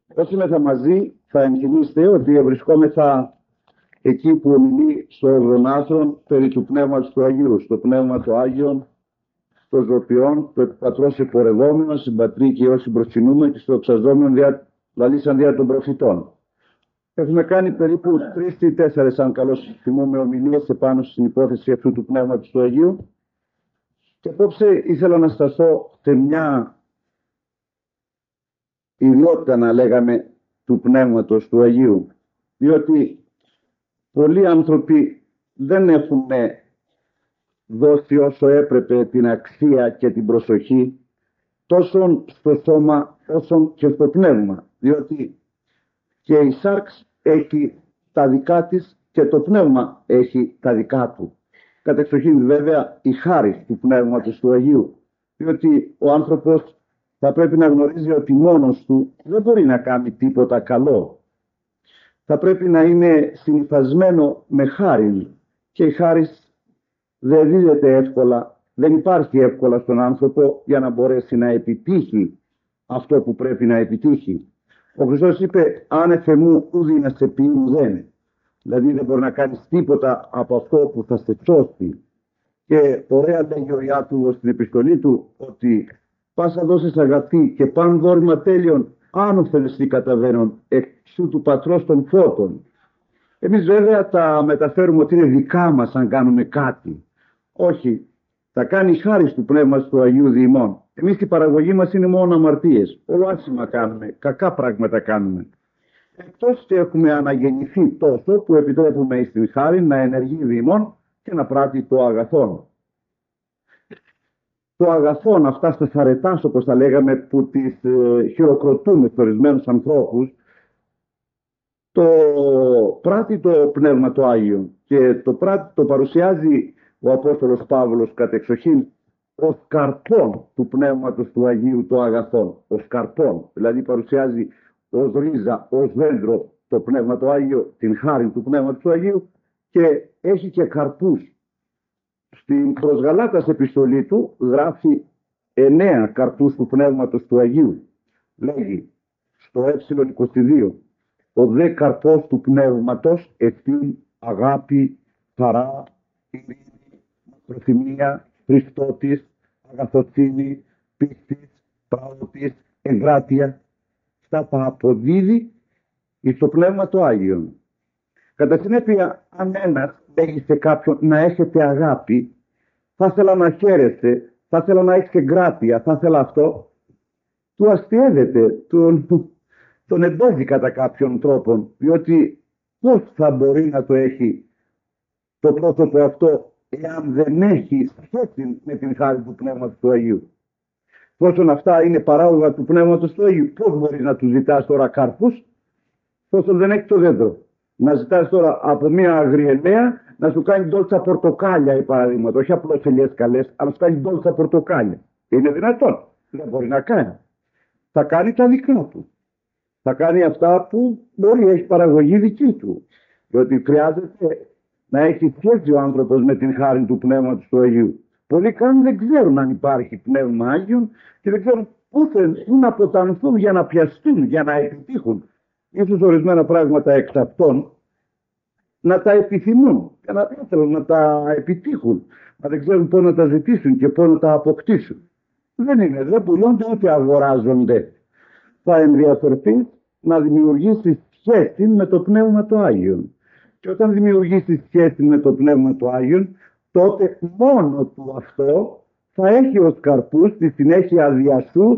Όσοι μέσα μαζί θα ενθυμίστε ότι βρισκόμεθα εκεί που ομιλεί στο Ογδονάθρον περί του Πνεύματος του Αγίου, στο Πνεύμα του Άγιον, στο Ζωπιόν, το Πατρός Επορευόμενο, συμπατρί και όσοι προσκυνούμε και στο εξαζόμενο λαλήσαν δια των προφητών. Έχουμε κάνει περίπου 3 ή 4, αν καλώς θυμούμε, ομιλίες επάνω στην υπόθεση αυτού του Πνεύματος του Αγίου. Και απόψε ήθελα να σταθώ σε μια ιδιότητα, να λέγαμε, του Πνεύματος του Αγίου. Διότι πολλοί άνθρωποι δεν έχουν δώσει όσο έπρεπε την αξία και την προσοχή τόσο στο σώμα όσο και στο πνεύμα. Διότι και η σάρξ έχει τα δικά της και το πνεύμα έχει τα δικά του. Κατεξοχήν βέβαια η χάρις του Πνεύματος του Αγίου. Διότι ο άνθρωπος θα πρέπει να γνωρίζει ότι μόνος του δεν μπορεί να κάνει τίποτα καλό. Θα πρέπει να είναι συνυφασμένο με χάριν. Και η χάρις δεν δίδεται εύκολα, δεν υπάρχει εύκολα στον άνθρωπο για να μπορέσει να επιτύχει αυτό που πρέπει να επιτύχει. Ο Χριστός είπε «Άνευ μου ουδή να σε πει ουδέν». Δηλαδή δεν μπορεί να κάνεις τίποτα από αυτό που θα σε σώσει. Και ωραία λέγει ο Ιάκωβος στην επιστολή του ότι «Πάσα δώσεις αγαθή και παν δόρημα τέλειον άνωθεν εσύ καταβαίνον εξού του Πατρός των φώτων». Εμείς βέβαια τα μεταφέρουμε ότι είναι δικά μας αν κάνουμε κάτι. Όχι, θα κάνει η χάρις του Πνεύματος του Αγίου Διημών. Εμείς η παραγωγή μας είναι μόνο αμαρτίες. Όλο άσχημα κάνουμε, κακά πράγματα κάνουμε. Εκτός και έχουμε αναγεννηθεί τόσο που επιτρέπουμε στην χάρη να ενεργεί διημών και να πράττει το αγαθόν. Το αγαθόν, αυτά στα αρετάς όπως τα λέγαμε, που τις χειροκροτούμε στους ορισμένους ανθρώπους, το πράττει το Πνεύμα το Άγιο και το παρουσιάζει ο Απόστολος Παύλος κατεξοχήν ως καρπόν του Πνεύματος του Αγίου το αγαθόν. Ως καρπόν, δηλαδή παρουσιάζει ως ρίζα, ως δέντρο το Πνεύμα το Άγιο, την χάρη του Πνεύματος του Αγίου και έχει και καρπούς. Στην προς Γαλάτας επιστολή του γράφει 9 καρπούς του Πνεύματος του Αγίου. Λέγει στο ε22 «Ο δε καρπός του Πνεύματος εστίν αγάπη, χαρά, ειρήνη, μακροθυμία, Χριστότης, αγαθοθύνη, πίστης, πράωτης, εγκράτεια». Στα τα αποδίδει στο Πνεύμα το Άγιο. Κατά συνέπεια, αν ένας λέγει σε κάποιον να έχετε αγάπη, θα ήθελα να χαίρεστε, θα ήθελα να έχετε εγκράτεια, θα ήθελα αυτό, του αστιεύεται, τον εμπόζει κατά κάποιον τρόπο, διότι πώς θα μπορεί να το έχει το πρόσωπο αυτό εάν δεν έχει σχέση με την χάρη του Πνεύματος του Αγίου. Πόσον αυτά είναι παράγωγα του Πνεύματος του Αγίου, πώς μπορείς να του ζητάς τώρα κάρπους, πόσον δεν έχει το δέντρο. Να ζητάς τώρα από μια αγριελαία να σου κάνει ντόλτσα πορτοκάλια, η παραδείγματο, όχι απλώς ελιές καλές, αλλά σου κάνει ντόλτσα πορτοκάλια. Είναι δυνατόν? Δεν μπορεί να κάνει. Θα κάνει τα δικά του. Θα κάνει αυτά που μπορεί, έχει παραγωγή δική του. Διότι χρειάζεται να έχει σχέση ο άνθρωπος με την χάρη του Πνεύματος του Αγίου. Πολλοί καν δεν ξέρουν αν υπάρχει Πνεύμα Άγιον και δεν ξέρουν πού να αποτανθούν για να πιαστούν, για να επιτύχουν. Ίσως ορισμένα πράγματα εξ αυτών να τα επιθυμούν και να θέλουν να τα επιτύχουν, μα δεν ξέρουν πώς να τα ζητήσουν και πώς να τα αποκτήσουν. Δεν είναι, δεν πουλούνται ούτε αγοράζονται. Θα ενδιαφερθεί να δημιουργήσει σχέση με το Πνεύμα το Άγιον. Και όταν δημιουργήσει σχέση με το Πνεύμα το Άγιον, τότε μόνο του αυτό θα έχει ως καρπούς στη συνέχεια διασού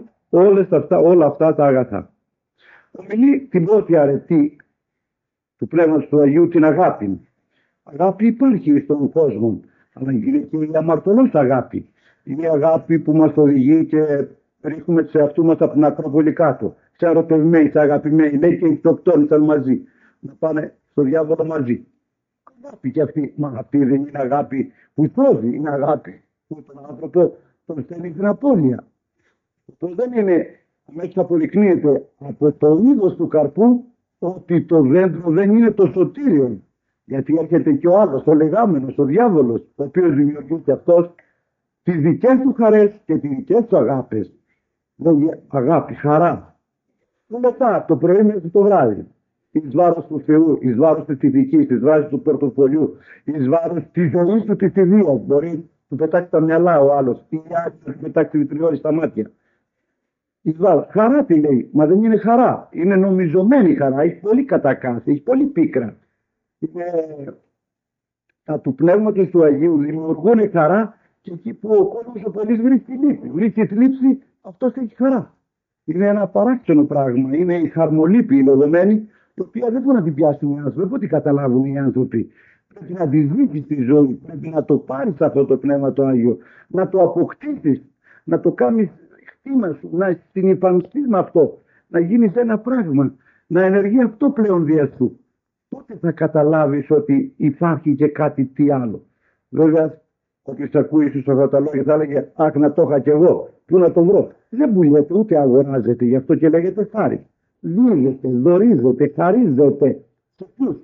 όλα αυτά τα αγαθά. Ομιλεί την πρώτη αρετή του Πνεύματος του Αγίου, την αγάπη. Αγάπη υπάρχει στον κόσμο, αλλά είναι και η αμαρτωλός αγάπη. Είναι η αγάπη που μας οδηγεί και ρίχνουμε σε αυτού μας από την Ακρόπολη κάτω. Σε ερωτευμένοι, σε αγαπημένοι, λέει και οι τοκτόνισαν μαζί. Να πάνε στο διάβολο μαζί. Αγάπη και αυτή, μα αυτή δεν είναι αγάπη που σώζει, είναι αγάπη που τον άνθρωπο τον στέλνει στην απώλεια. Αυτό δεν είναι, αμέσως αποδεικνύεται από το είδος του καρπού ότι το δέντρο δεν είναι το σωτήριο. Γιατί έρχεται και ο άλλος, ο λεγάμενος, ο διάβολος, ο οποίος δημιουργεί και αυτός τις δικές του χαρές και τις δικές του αγάπες. Λέγει αγάπη, χαρά. Μετά, το πρωί μέχρι το βράδυ. Εις βάρος του Θεού, εις βάρος της ηθικής, εις βάρος του πορτοφολιού, εις βάρος της ζωής του της ιδείας. Μπορεί να πετάξει τα μυαλά ο άλλος, ή να πετάξει βιτριόλι στα μάτια. Εις βάρος. Χαρά τι λέει, μα δεν είναι χαρά. Είναι νομιζωμένη χαρά, έχει πολύ κατακάση, έχει πολύ πίκρα. Είναι... Τα του Πνεύματος του Αγίου δημιουργούν χαρά και εκεί που ο κόσμος ο πολύς βρίσκει λύπη. Βρίσκει θλίψη, αυτός έχει χαρά. Είναι ένα παράξενο πράγμα. Είναι η χαρμολύπη, η λοδεμένη, η οποία δεν μπορεί να την πιάσουν οι άνθρωποι, δεν μπορεί να την καταλάβουν οι άνθρωποι. Πρέπει να τη ζήσεις στη ζωή, πρέπει να το πάρεις αυτό το Πνεύμα το Άγιο, να το αποκτήσεις, να το κάνεις χτήμα σου, να συνυπανθείς με αυτό, να γίνεις ένα πράγμα, να ενεργεί αυτό πλέον δια σου. Τότε θα καταλάβεις ότι υπάρχει και κάτι τι άλλο. Βέβαια, όποιος ακούει ίσως αυτά τα λόγια θα έλεγε «Αχ, να το είχα κι εγώ, πού να το βρω». Δεν πουλιέται ούτε αγοράζεται, γι' αυτό και λέγεται χάρη. Δίδεται, δωρίζεται, χαρίζεται. Σε ποιους?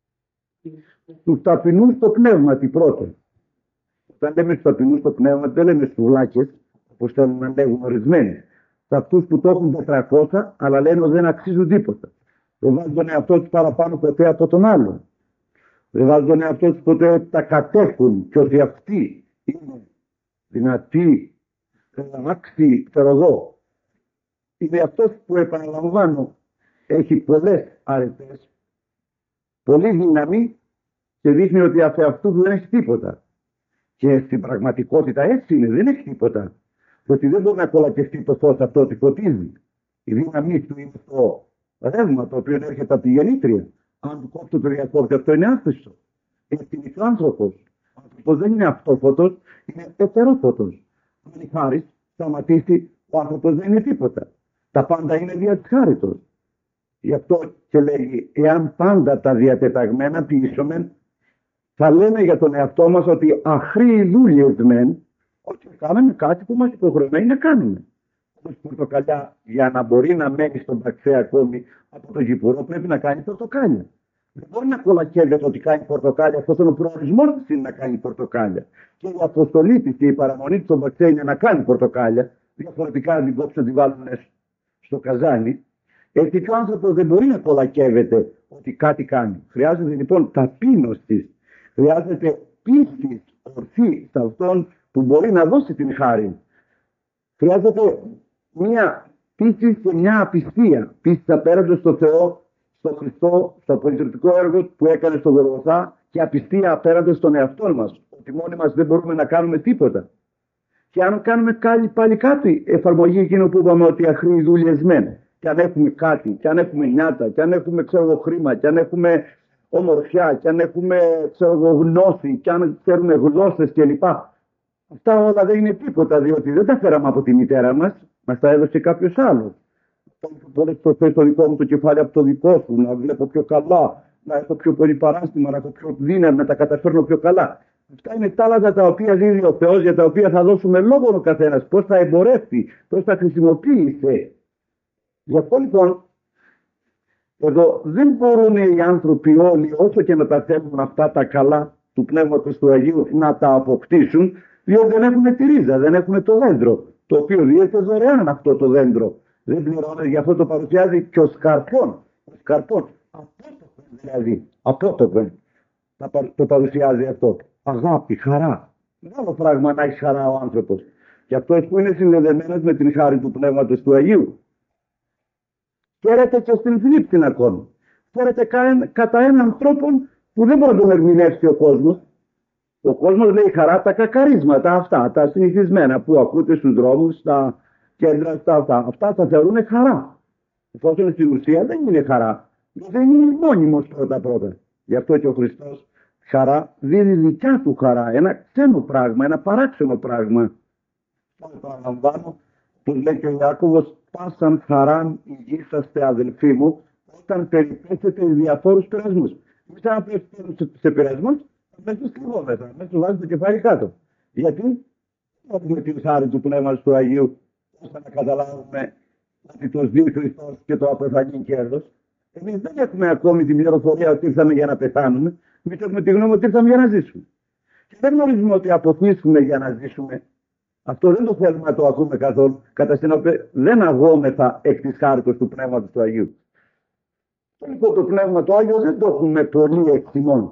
Στους ταπεινούς στο πνεύμα τι πρώτον. Όταν λέμε στους ταπεινούς στο πνεύμα δεν λέμε στους βλάκες, όπως θέλουν να λέγουν ορισμένοι. Σε αυτούς που το έχουν 400 αλλά λένε ότι δεν αξίζουν τίποτα. Δεν βάζουν τον εαυτό τους παραπάνω ποτέ από τον άλλον. Δεν βάζουν τον εαυτό τους ποτέ ότι τα κατέχουν και ότι αυτοί είναι δυνατοί, άξιοι, ξέρω εγώ. Είναι αυτός που, επαναλαμβάνω, έχει πολλές αρετές, πολύ δύναμη και δείχνει ότι από αυτού δεν έχει τίποτα. Και στην πραγματικότητα έτσι είναι, δεν έχει τίποτα. Ότι δεν μπορεί να κολακευτεί το φως αυτό ότι φωτίζει. Η δύναμή του είναι το ρεύμα το οποίο έρχεται από τη γεννήτρια. Αν του κόψει το διακόπτη, αυτό είναι άφθιστο. Είναι ο άνθρωπος. Ο άνθρωπος δεν είναι αυτόφωτος, είναι ετερόφωτος. Αν η χάρις σταματήσει, ο άνθρωπος δεν είναι τίποτα. Τα πάντα είναι δια της χάριτος. Γι' αυτό και λέγει, εάν πάντα τα διατεταγμένα ποιήσομεν, θα λέμε για τον εαυτό μας ότι αχρήοι δούλειες μεν, ότι κάναμε κάτι που μας υποχρεωμένοι να κάνουμε. Όπως πορτοκαλιά, για να μπορεί να μένει στον παξέ ακόμη από το γηπουρό, πρέπει να κάνει πορτοκάλια. Δεν μπορεί να κολακεύεται ότι κάνει πορτοκάλια, αυτός είναι ο προορισμός της είναι να κάνει πορτοκάλια. Και η αποστολή της και η παραμονή της στον παξέ είναι να κάνει πορτοκάλια, διαφορετικά να την κόψουν να την βάλουν στο καζάνι. Έτσι και ο άνθρωπος δεν μπορεί να κολακεύεται ότι κάτι κάνει. Χρειάζεται λοιπόν ταπείνωση, χρειάζεται πίστη ορθή σε αυτόν που μπορεί να δώσει την χάρη. Χρειάζεται μια πίστη και μια απιστία. Πίστη απέναντι στο Θεό, στον Χριστό, στο πολιτικό έργο που έκανε στον Γολγοθά και απιστία απέναντι στον εαυτό μας. Ότι μόνοι μας δεν μπορούμε να κάνουμε τίποτα. Και αν κάνουμε πάλι κάτι, εφαρμογή εκείνο που είπαμε ότι αχρήοι δούλειες μεν. Και αν έχουμε κάτι, και αν έχουμε νιάτα, και αν έχουμε χρήμα, και αν έχουμε ομορφιά, και αν έχουμε γνώση, και αν ξέρουμε γλώσσες κλπ. Αυτά όλα δεν είναι τίποτα, διότι δεν τα φέραμε από τη μητέρα μας, μας τα έδωσε κάποιος άλλος. Πολλές φορές το δικό μου το κεφάλι από το δικό σου, να βλέπω πιο καλά, να έχω πιο πολύ παράστημα, να έχω πιο δύναμη, να τα καταφέρνω πιο καλά. Αυτά είναι τάλαντα τα οποία δίδει ο Θεός, για τα οποία θα δώσουμε λόγο ο καθένας, πώς θα εμπορεύσει, πώς θα χρησιμοποιήσει. Γι' αυτό λοιπόν, εδώ δεν μπορούν οι άνθρωποι όλοι, όσο και να τα θέλουν αυτά τα καλά του Πνεύματος του Αγίου, να τα αποκτήσουν, διότι δεν έχουν τη ρίζα, δεν έχουν το δέντρο, το οποίο διέται δωρεάν αυτό το δέντρο. Δεν πληρώνεται, γι' αυτό το παρουσιάζει και ο σκαρπών. Ο σκαρπών, απότοπεν δηλαδή, απότοπεν το παρουσιάζει αυτό. Αγάπη, χαρά. Μεγάλο πράγμα να έχει χαρά ο άνθρωπος. Και αυτός που είναι συνδεδεμένος με την χάρη του Πνεύματος του Αγίου. Χαίρεται και στην θλίψη ακόμη. Χαίρεται κατά έναν τρόπο που δεν μπορεί να τον ερμηνεύσει ο κόσμος. Ο κόσμος λέει χαρά τα κακαρίσματα αυτά, τα συνηθισμένα που ακούτε στους δρόμους, στα κέντρα, στα αυτά. Αυτά τα θεωρούν χαρά. Εφόσον στην ουσία δεν είναι χαρά. Δεν είναι μόνιμος πρώτα. Γι' αυτό και ο Χριστός χαρά δίνει δικιά του χαρά. Ένα ξένο πράγμα, ένα παράξενο πράγμα. Το επαναλαμβάνω, που λέει και ο Ιάκωβος, πάσαν χαράν υγείσαστε αδελφοί μου, όταν περιπέσετε διαφόρους πειρασμούς. Μην ξαναπέσετε σε πειρασμούς, μέσα στριβόμεθα, μέσα βάζει το κεφάλι κάτω. Γιατί έχουμε την χάρη του Πνεύματος του Αγίου, ώστε να καταλάβουμε ότι το ζει Χριστός και το απεφανή κέρδος. Εμείς δεν έχουμε ακόμη την πληροφορία ότι ήρθαμε για να πεθάνουμε, εμείς έχουμε τη γνώμη ότι ήρθαμε για να ζήσουμε. Και δεν γνωρίζουμε ότι αποφύσουμε για να ζήσουμε, Αυτό δεν το θέλουμε να το ακούμε καθόλου. Κατά συνέπεια, δεν αγόμεθα εκ της χάριτος του Πνεύματος του Αγίου. Λοιπόν, το Πνεύμα του Άγιο δεν το έχουμε πολύ εκτιμών.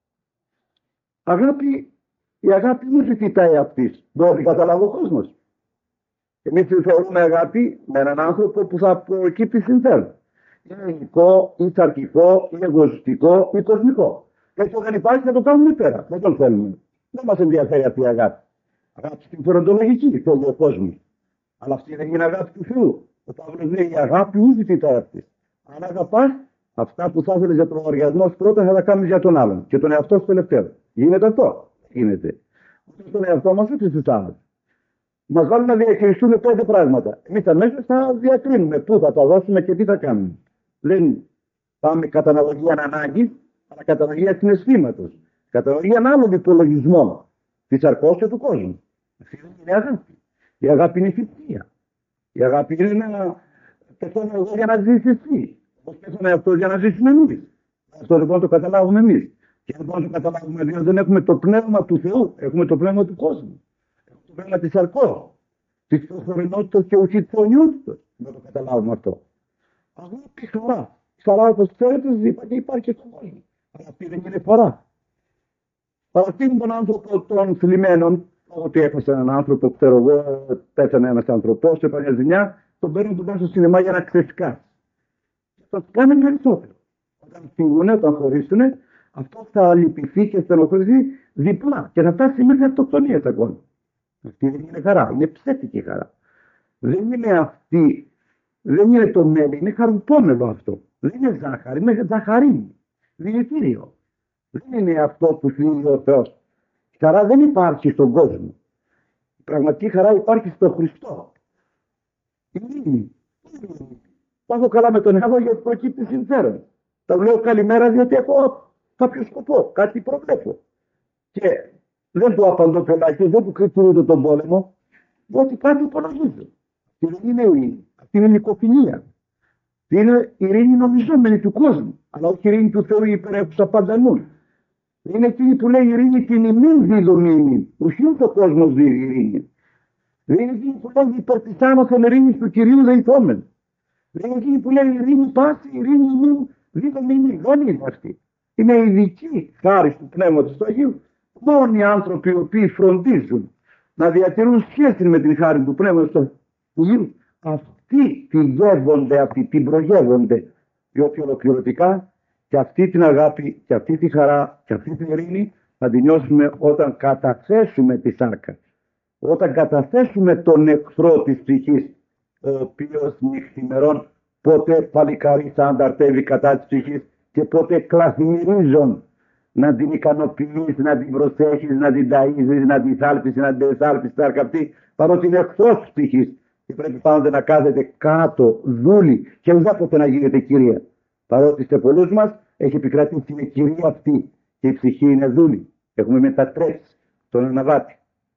Αγάπη, η αγάπη δεν ζητάει αυτής. Δεν την καταλάβει ο κόσμος. Εμείς θεωρούμε αγάπη με έναν άνθρωπο που θα προκύπτει συμφέρον. Είναι υλικό, ή σαρκικό, ή εγωιστικό, ή κοσμικό. Έτσι όταν υπάρχει θα το κάνουμε πέρα. Δεν τον θέλουμε. Δεν μας ενδιαφέρει αυτή η αγάπη. Αγάπη συμφεροντολογική θέλει ο κόσμος. Αλλά αυτή δεν είναι αγάπη του Θεού. Ο Παύλος λέει η αγάπη ούτε ζητάει αυτή. Αν αγαπάς, αυτά που θα ήθελες για τον λογαριασμό σου πρώτα θα τα κάνεις για τον άλλον. Και τον εαυτό σου τελευταίο. Γίνεται αυτό. Γίνεται. Ούτε στον εαυτό μας ούτε στους άλλους. Μας βάλουν να διαχειριστούμε 5 πράγματα. Εμείς αμέσως θα διακρίνουμε πού θα τα δώσουμε και τι θα κάνουμε. Δεν πάμε κατά αναλογία ανάγκη, αλλά κατά αναλογία συναισθήματος. Κατά αναλογία άλλων υπολογισμών της αρκός και του κόσμου. Αυτή δεν είναι αγάπη. Η αγάπη είναι θυσία. Η αγάπη είναι να πεθάνω εγώ για να ζήσεις εσύ. Όπως πέθανε αυτό για να ζήσουμε εμείς. Αυτό δεν μπορούμε να το καταλάβουμε εμείς. Και δεν μπορούμε να το καταλάβουμε διότι δεν έχουμε το πνεύμα του Θεού, έχουμε το πνεύμα του κόσμου. Έχουμε το πνεύμα της αρκός, της προσωρινότητας και ουσίας της αιωνιότητας. Δεν το καταλάβουμε αυτό. Αγάπη, χαρά. Χαρά, όπως ξέρετε, είπα και υπάρχει και στον κόσμο. Αλλά αυτή δεν είναι φορά. Παραστείνουν τον άνθρωπο των θλιμμένων, ότι έχασε έναν άνθρωπο, ξέρω εγώ, πέθανε ένας άνθρωπος, έπαιρνε μια ζημιά, τον παίρνουν τον πάνω στο σινεμά για να ξεσκάσει. Θα του κάνει περισσότερο. Όταν φύγουν, όταν χωρίσουν, αυτό θα λυπηθεί και στενοχωρηθεί διπλά και θα φτάσει μέχρι αυτοκτονία ακόμα. Αυτή δεν είναι χαρά, είναι ψεύτικη χαρά. Δεν είναι αυτή, δεν είναι το μέλι, είναι χαρουπόμελο αυτό. Δεν είναι ζάχαρη, είναι ζαχαρίνη, δηλητήριο. Δεν είναι αυτό που θέλει ο Θεός. Η χαρά δεν υπάρχει στον κόσμο. Η πραγματική χαρά υπάρχει στον Χριστό. Η ειρήνη. Πάω καλά με τον εαυτό γιατί προκύπτει συμφέρον. Τα λέω καλημέρα διότι έχω κάποιο σκοπό, κάτι προβλέπω. Και δεν του απαντώ πελάκι, δεν του κριτηρίζω τον πόλεμο, διότι κάτι υπολογίζω. Και δεν είναι ειρήνη. Αυτή είναι νοικοφιλία. Είναι ειρήνη νομιζόμενη του κόσμου, αλλά όχι ειρήνη του Θεού υπερέχουσα παντανού. Είναι εκείνη που λέει ειρήνη την ημίν δίδουν ειρήνη. Ουσίως ο κόσμος δίνει ειρήνη. Είναι εκείνη που λέει υπερτισάμωθεν ειρήνης του Κυρίου δεηθόμεν. Είναι εκείνη που λέει ειρήνη πάση, ειρήνη ημίν δίδουν ειρήνη. Δεν είναι αυτή. Είναι ειδική χάρη του Πνεύματος του Αγίου. Μόνοι οι άνθρωποι οι οποίοι φροντίζουν να διατηρούν σχέση με την χάρη του Πνεύματος του Αγίου, αυτοί τη γεύονται, αυτοί την προγεύονται. Διότι ολοκληρωτικά και αυτή την αγάπη και αυτή τη χαρά και αυτή την ειρήνη θα την νιώσουμε όταν καταθέσουμε τη σάρκα. Όταν καταθέσουμε τον εχθρό της ψυχής, ο οποίος νυχθημερών πότε παλικάρι θα ανταρτεύει κατά της ψυχής και πότε κλαθμυρίζουν να την ικανοποιείς, να την προσέχεις, να την ταΐζεις, να την θάλπεις, να την θάλπεις σάρκα αυτή, παρότι είναι εχθρός της ψυχής και πρέπει πάντοτε να κάθεται κάτω, δούλη και ουδέποτε να γίνεται κυρία. Παρότι σε πολλούς μας έχει επικρατήσει η κυρία αυτή και η ψυχή είναι δούλη. Έχουμε μετατρέψει τον αναβάτη.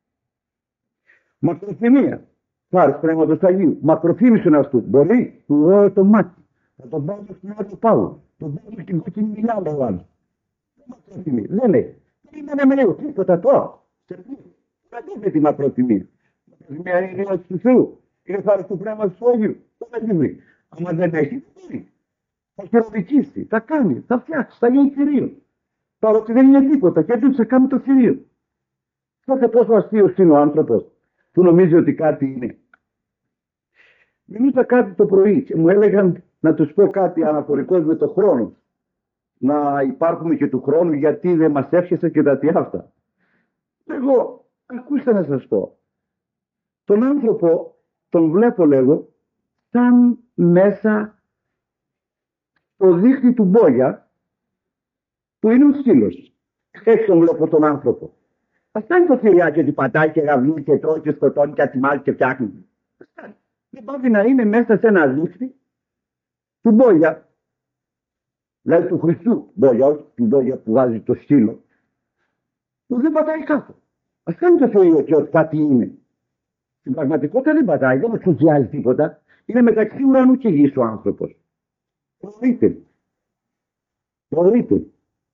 Μακροθυμία. Χάρη Πνεύματος του Αγίου. Μακροθύμησον αυτού. Μπορεί, του δω το μάτι. Θα τον πάω στην άλλη Παύλου. Τον πάω στην κόκκινη μιλά, λέει ο άλλος. Μακροθυμία. Δεν λέει. Δεν είναι με τίποτα τώρα. Σε τι. Δεν είναι τη μακροθυμία. Μακροθυμία είναι η ειρήνη του Θεού. Είναι χάρη του Πνεύματος του Αγίου. Δεν έχει βρει. Αν δεν έχει, θα χειροδικήσει, θα κάνει, θα φτιάξει, θα γίνει θηρίο. Παρότι δεν είναι τίποτα και έτσι θα κάνει το θηρίο. Τότε πόσο αστείος είναι ο άνθρωπος που νομίζει ότι κάτι είναι. Μιλούσα κάτι το πρωί και μου έλεγαν να τους πω κάτι αναφορικό με το χρόνο. Να υπάρχουμε και του χρόνου γιατί δεν μας εύχεσαι και τα τι αυτά. Εγώ, ακούστε να σας πω. Τον άνθρωπο τον βλέπω λέγω σαν μέσα το δίχτυ του Μπόγια που είναι ο σκύλος. Έτσι τον βλέπω τον άνθρωπο. Ας κάνει το θηριάκι ότι πατάει και γαβλεί και τρώει και σκοτώνει και ατιμάζει και φτιάχνει. Δεν πάει να είναι μέσα σε ένα δίχτυ του Μπόγια. Δηλαδή του Χριστού Μπόγια, όχι του Μπόγια που βάζει το σκύλο. Που δεν πατάει κάτω. Ας κάνει το θηριάκι ότι κάτι είναι. Στην πραγματικότητα δεν πατάει, δεν εξουσιάζει τίποτα. Είναι μεταξύ ουρανού και γης ο άνθρωπος. Μπορείτε.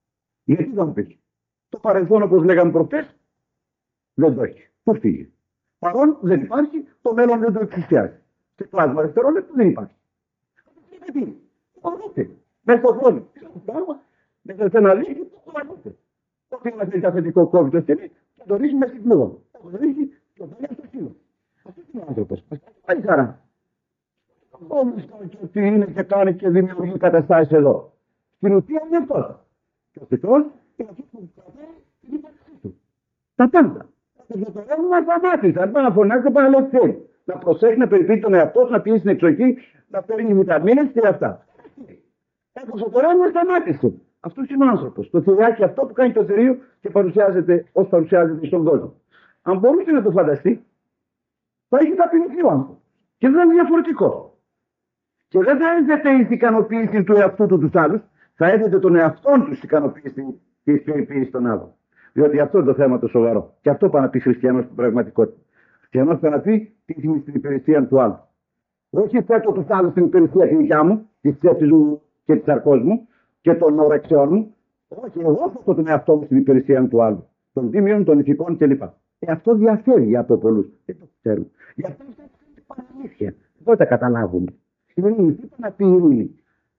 Γιατί δεν πεις. Το παρελθόν όπως λέγαμε προχτές δεν το έχει. Πού φύγει. Παρόν δεν υπάρχει, το μέλλον δεν το εξουσιάζει. Σε πλάσμα δευτερόλεπτο δεν υπάρχει. Γιατί, μπορείτε, μέσα στο χρόνο. Το πράγμα, μέσα σε ένα λίγη, το χωρίζετε. Ό,τι είναι ένα αφεντικό κόβει το στενή, θα το ρίξει μέσα στην πλούγα. Θα το ρίξει και το ρίξει στο σύλλο. Αυτό είναι ο άνθρωπος. Πάει χαρά. Όμως τι είναι και κάνει και δημιουργεί καταστάσεις εδώ. Στην ουσία είναι αυτό. Και ο Χριστός είναι αυτό που κρατάει την ύπαρξή του. Τα πάντα. Και το λέμε να σταμάτησε. Αν πάει να φωνάξει, θα πάει να λέει θέλει. Να προσέχει, να περιποιεί τον εαυτό του, να πιέσει στην εξοχή, να παίρνει βιταμίνες και αυτά. Έπρεπε το ρεύμα να σταμάτησε. Αυτό είναι ο άνθρωπος. Το θηριάκι αυτό που κάνει το θηρίο και παρουσιάζεται ως παρουσιάζεται στον κόσμο. Αν μπορούσε να το φανταστεί, θα είχε ταπεινωθεί ο άνθρωπος. Και δεν είναι διαφορετικό. Και δεν θα έδεται η ικανοποίηση του εαυτού του τους άλλους, θα έδεται τον εαυτόν του ικανοποίηση και η ικανοποίηση των άλλων. Διότι αυτό είναι το θέμα το σοβαρό. Και αυτό πάει να πει χριστιανός στην πραγματικότητα. Χριστιανός πάει να πει τι είναι στην υπηρεσία του άλλου. Όχι θέτω τους άλλους στην υπηρεσία τη δικιά μου, τη σκέψη μου και τη αρκός μου και των ορεξιών μου. Όχι, εγώ θέτω τον εαυτό μου στην υπηρεσία του άλλου. Των τίμιων, των ηθικών κλπ. Αυτό διαφέρει από πολλούς. Δεν το ξέρουμε. Γι' αυτό είναι παραμύθια. Δεν τα καταλάβουμε. Ειρήνη, τι να πει ειρήνη.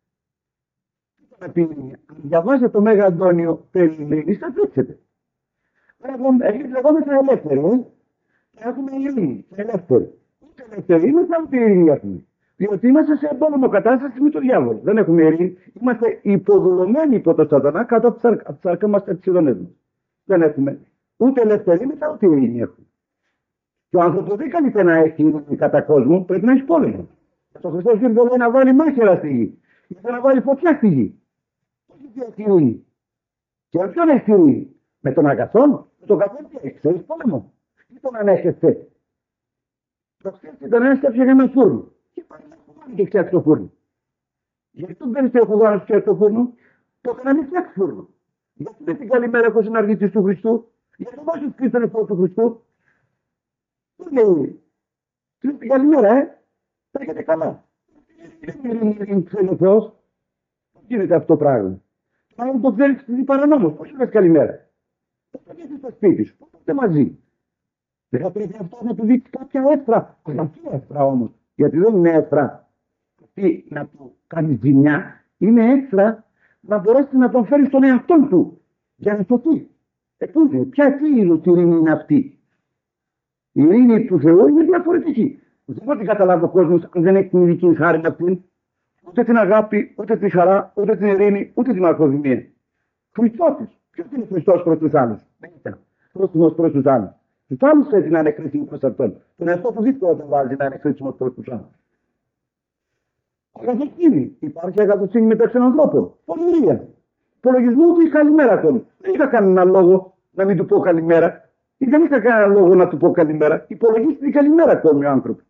Αν διαβάζετε το Μέγα Αντώνιο περί ειρήνης, θα δείξετε. Εμείς λεγόμαστε ελεύθεροι, και έχουμε ειρήνη, ελεύθεροι. Ούτε ελεύθεροι είμαστε, ούτε ειρήνη έχουμε. Διότι είμαστε σε εμπόλεμο κατάσταση με τον διάβολο. Δεν έχουμε ειρήνη. Είμαστε υποδουλωμένοι υπό το Σατανά κάτω από τις σάρκα μας και τις ειδονές μας. Δεν έχουμε ούτε ελευθερία, ούτε ειρήνη έχουμε. Και ο άνθρωπος δεν καλείται να έχει ειρήνη κατά κόσμο, πρέπει να έχει πόλεμο. Ο Χριστός ήρθε λέει να βάλει μάχαιρα στη γη. Ήρθε να βάλει φωτιά στη γη. Πώς έχει ειρήνη. Και με ποιον έχει ειρήνη. Με τον αγαθόν, με τον κακόν τι έχει. Ξέρεις πόλεμο. Τι τον ανέχεσαι. Προχθές ήταν ένας και έφτιαγε ένα φούρνο. Και πάει να κουβάνει και φτιάξει το φούρνο. Γιατί τον παίρνει το κουβάνι να φτιάξει το φούρνο. Το έκανε να μην φτιάξει φούρνο. Γιατί δεν την καλημέρα έχω συναργητής του Χριστού. Γιατί δεν βάζει τον εαυτό του Χριστού. Τι λέει. Την καλημέρα, θα έχετε καλά. Είναι ξέρει ο Θεός. Πώς γίνεται αυτό το πράγμα. Αν το ξέρεις παρανόμως, πώς είπες καλημέρα. Πώς θα βγεις στο σπίτι σου, πώς θα είστε μαζί. Δεν θα πρέπει αυτό να του δείξει κάποια έφρα. Αυτή έφρα όμως. Γιατί δεν είναι έφρα να του κάνει ζημιά. Είναι έφρα να μπορέσει να τον φέρει στον εαυτό του. Για να σωθεί. Ποια είδους ειρήνη είναι αυτή. Η ειρήνη του Θεού είναι διαφορετική. Δεν μπορεί να καταλάβει ο κόσμος αν δεν έχει την ειδική χάρη να αυτήν. Ούτε την αγάπη, ούτε τη χαρά, ούτε την ειρήνη, ούτε την ακοδημία. Χριστός. Ποιος είναι Χριστός προς τους άλλους. Δεν ήταν. Χριστός προς τους άλλους. Τους άλλους έτσι να είναι χρήσιμοι προς αυτόν. Τον εαυτό του δύσκολο τον βάζει να είναι χρήσιμος προς τους άλλους. Αγαθοσύνη. Υπάρχει αγαθοσύνη μεταξύ των ανθρώπων. Πολυρία. Υπολογισμού του ή καλημέρα ακόμη. Δεν είχα κανένα λόγο να μην του πω καλημέρα. Ή δεν είχα κανένα λόγο να του πω καλημέρα. Υπολογίζει την καλημέρα ακόμη ο άνθρωπος.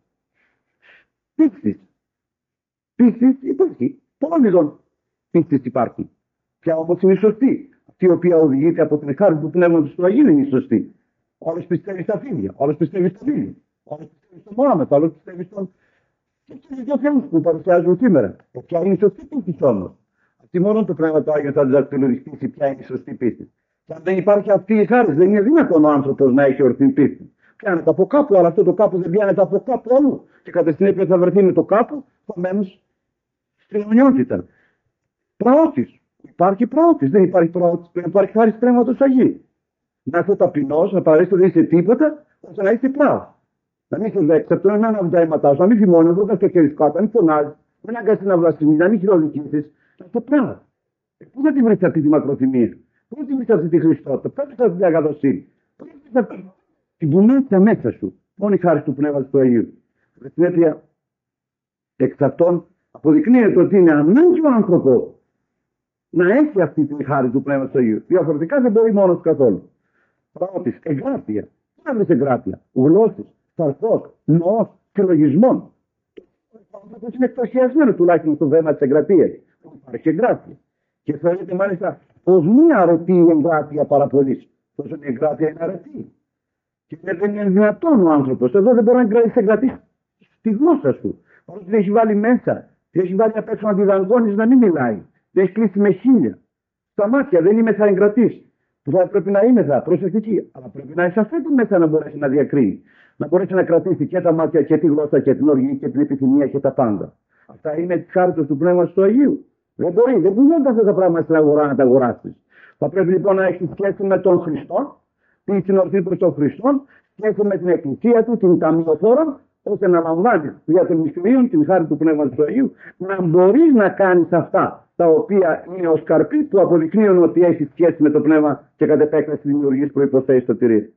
Πίστης. Πίστης υπάρχει. Πολλών ειδών πίστης υπάρχουν. Ποια όμως είναι η σωστή. Αυτή η οποία οδηγείται από την χάρη του Πνεύματος του Αγίου είναι η σωστή. Όλος πιστεύει στα φίδια, όλος πιστεύει στα βίλια, όλος πιστεύει στον Μωάμεθ, όλος πιστεύει στον. Και στους δύο θεούς που παρουσιάζουν σήμερα. Ποια είναι η σωστή πίστη όμως. Αυτή μόνο το Πνεύμα του Άγιο θα διδακτυλοδιστήσει ποια είναι η σωστή πίστη. Και αν δεν υπάρχει αυτή η χάρη, δεν είναι δυνατόν ο άνθρωπος να έχει ορθή πίστη. Πιάνεται από κάπου, αλλά αυτό το κάπου δεν πιάνεται από κάπου αλλού. Και κατά συνέπεια θα βρεθεί με το κάπου, επομένω στην αιωνιότητα. Πραότης. Υπάρχει πραότης. Δεν υπάρχει πραότης. Δεν υπάρχει χάρη Πνεύματος Αγίου. Να είσαι ταπεινός, να παρέσει ότι είσαι τίποτα, ώστε να είσαι πράος. Να μην σε δέξαπτο, να μην αναβδαίματά σου, να μην θυμώνει, να το χέρι κάτω, να μην φωνάζει, μην αγκάσει να βλαστημεί, να μην χειροδικήσεις. Να είσαι πράος. Πού θα τη βρεις αυτή τη μακροθυμία, πού θα τη βρεις αυτή τη Χριστότητα, πού θα τη βρεις αυτή την αγαθοσύνη, πού θα τη βρεις αυτή την πουνάτια μέσα σου, μόνη χάρη του Πνεύματος του Αγίου. Στην συνέπεια, εξ αυτών αποδεικνύεται ότι είναι ανάγκη ο άνθρωπος να έχει αυτή τη χάρη του Πνεύματος του Αγίου. Διαφορετικά δεν μπορεί μόνος καθόλου. Πρώτης, εγκράτεια. Τι να βρεις εγκράτεια. Γλώσσες, σαρκός, νοός, συλλογισμών. Ο άνθρωπος είναι εκτροχιασμένος τουλάχιστον στο θέμα της εγκρατείας. Υπάρχει εγκράτεια. Και θεωρείται μάλιστα πως μία αρετή η εγκράτεια παραπολύσει. Τόσο η εγκράτεια είναι αρετή. Και δεν είναι δυνατόν ο άνθρωπος. Εδώ δεν μπορεί να εγκρατήσει στη γλώσσα σου. Παρότι την έχει βάλει μέσα. Την έχει βάλει απ' έξω να τη δαγκώνεις να μην μιλάει. Δεν έχει κλείσει με χίλια. Στα μάτια δεν είμαι θα εγκρατήσει. Που θα πρέπει να είναι θα προσεκτική. Αλλά πρέπει να εισαφέτει μέσα να μπορέσει να διακρίνει. να μπορέσει να κρατήσει και τα μάτια και τη γλώσσα και την οργή και την επιθυμία και τα πάντα. Αυτά είναι τη χάριτος του Πνεύματος του Αγίου. Δεν μπορεί, δεν πουλιώνται αυτά τα πράγματα στην αγορά να τα αγοράσεις. Θα πρέπει λοιπόν να έχει σχέση με τον Χριστό, την ορθή προς τον Χριστό, σχέση με την Εκκλησία του, την ταμιοφόρα, ώστε να λαμβάνει για των μυστηρίων την χάρη του Πνεύματος του Αγίου, να μπορεί να κάνει αυτά τα οποία είναι ως καρποί που αποδεικνύουν ότι έχει σχέση με το Πνεύμα και κατ' επέκταση δημιουργείς προϋποθέσεις σωτηρίας.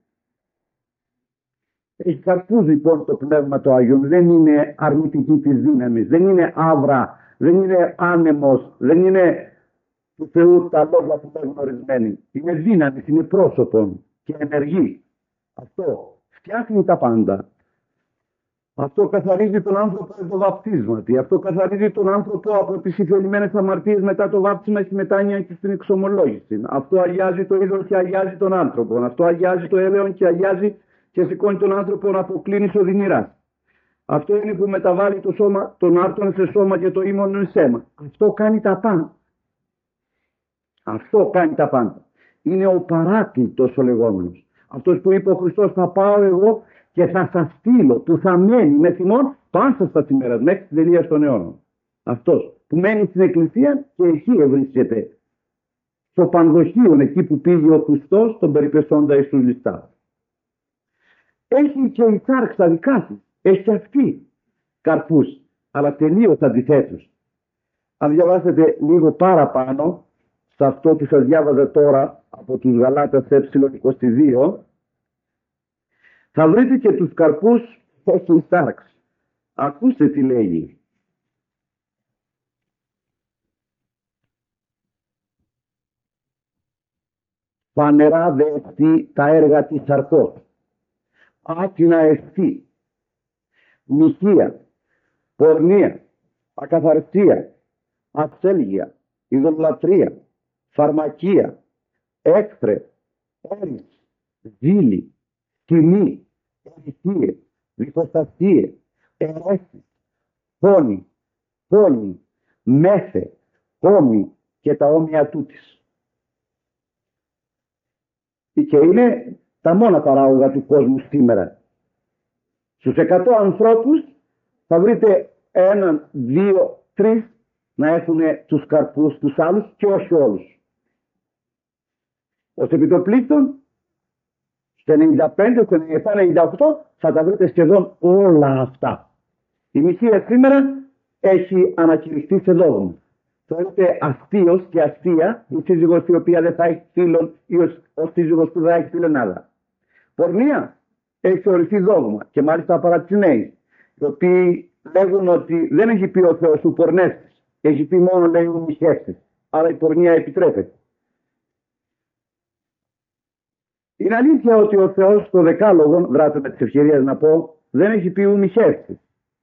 Έχει καρπούς λοιπόν το Πνεύμα του Αγίου, δεν είναι αρνητική της δύναμης, δεν είναι άβρα, δεν είναι άνεμος, δεν είναι του Θεού τα λόγια που είναι γνωρισμένοι. Είναι δύναμη, είναι πρόσωπον και ενεργή. Αυτό φτιάχνει τα πάντα. Αυτό καθαρίζει τον άνθρωπο από το βαπτίσματι. Αυτό καθαρίζει τον άνθρωπο από τις υφελημένες αμαρτίες μετά το βάπτισμα, στη μετάνοια και στην εξομολόγηση. Αυτό αγιάζει το είδωλο και αγιάζει τον άνθρωπο. Αυτό αγιάζει το έλεον και αγιάζει και σηκώνει τον άνθρωπο να αποκλίνει οδυνηρά. Αυτό είναι που μεταβάλλει το σώμα, τον άρτον σε σώμα και το ήμον σε αίμα. Αυτό κάνει τα πάντα. Αυτό κάνει τα πάντα. Είναι ο παράκλητος ο λεγόμενος. Αυτός που είπε ο Χριστός, θα πάω εγώ και θα σας στείλω, που θα μένει με θυμόν πάσα στα ημέρας μέχρι την τελεία των αιώνων. Αυτός που μένει στην Εκκλησία και εκεί ευρίσκεται. Στο Πανδοχείο, εκεί που πήγε ο Χριστός, τον περιπεσόντα εις τους ληστάς. Έχει και η Σάρξ τα δικά της. Έχει και αυτή καρπούς, αλλά τελείως αντιθέτους. Αν διαβάσετε λίγο παραπάνω, σε αυτό που σας διάβαζα τώρα από τους Γαλάτας ε22, θα βρείτε και τους καρπούς του Σάρξ. Ακούστε τι λέγει. Φανερά δε εστί τα έργα της σαρκός. Άτινα εστί. Μοιχεία, πορνεία, ακαθαρσία, ασέλγεια, ειδωλατρία, φαρμακεία, έκθρε, έρης, ζήλη, τιμή, ερηθίες, διχοστασίες, ερέσεις, πόνοι, μέθε, κόμοι και τα όμοια τούτης. Και είναι τα μόνα παράγωγα του κόσμου σήμερα. Στους 100 ανθρώπους θα βρείτε 1, 2, 3 να έχουν τους καρπούς τους άλλους και όχι όλους. Ως επιτοπλίστων, στο 95, στο 97, 98 θα τα βρείτε σχεδόν όλα αυτά. Η μισία σήμερα έχει ανακηρυχθεί σε δόγμα. Θεωρείται αστείος και αστεία η σύζυγος η οποία δεν θα έχει φίλων ή ο σύζυγος που δεν θα έχει φίλων άλλα. Πορνεία έχει θεωρηθεί δόγμα και μάλιστα παρά τις νέες, οι οποίοι λέγουν ότι δεν έχει πει ο Θεός του πορνεύσεις, έχει πει μόνο λέει μοιχεύσεις, άρα η πορνεία επιτρέπεται. Είναι αλήθεια ότι ο Θεός στο Δεκάλογο, βράτω με τις ευκαιρίες να πω, δεν έχει πει μοιχεύσεις.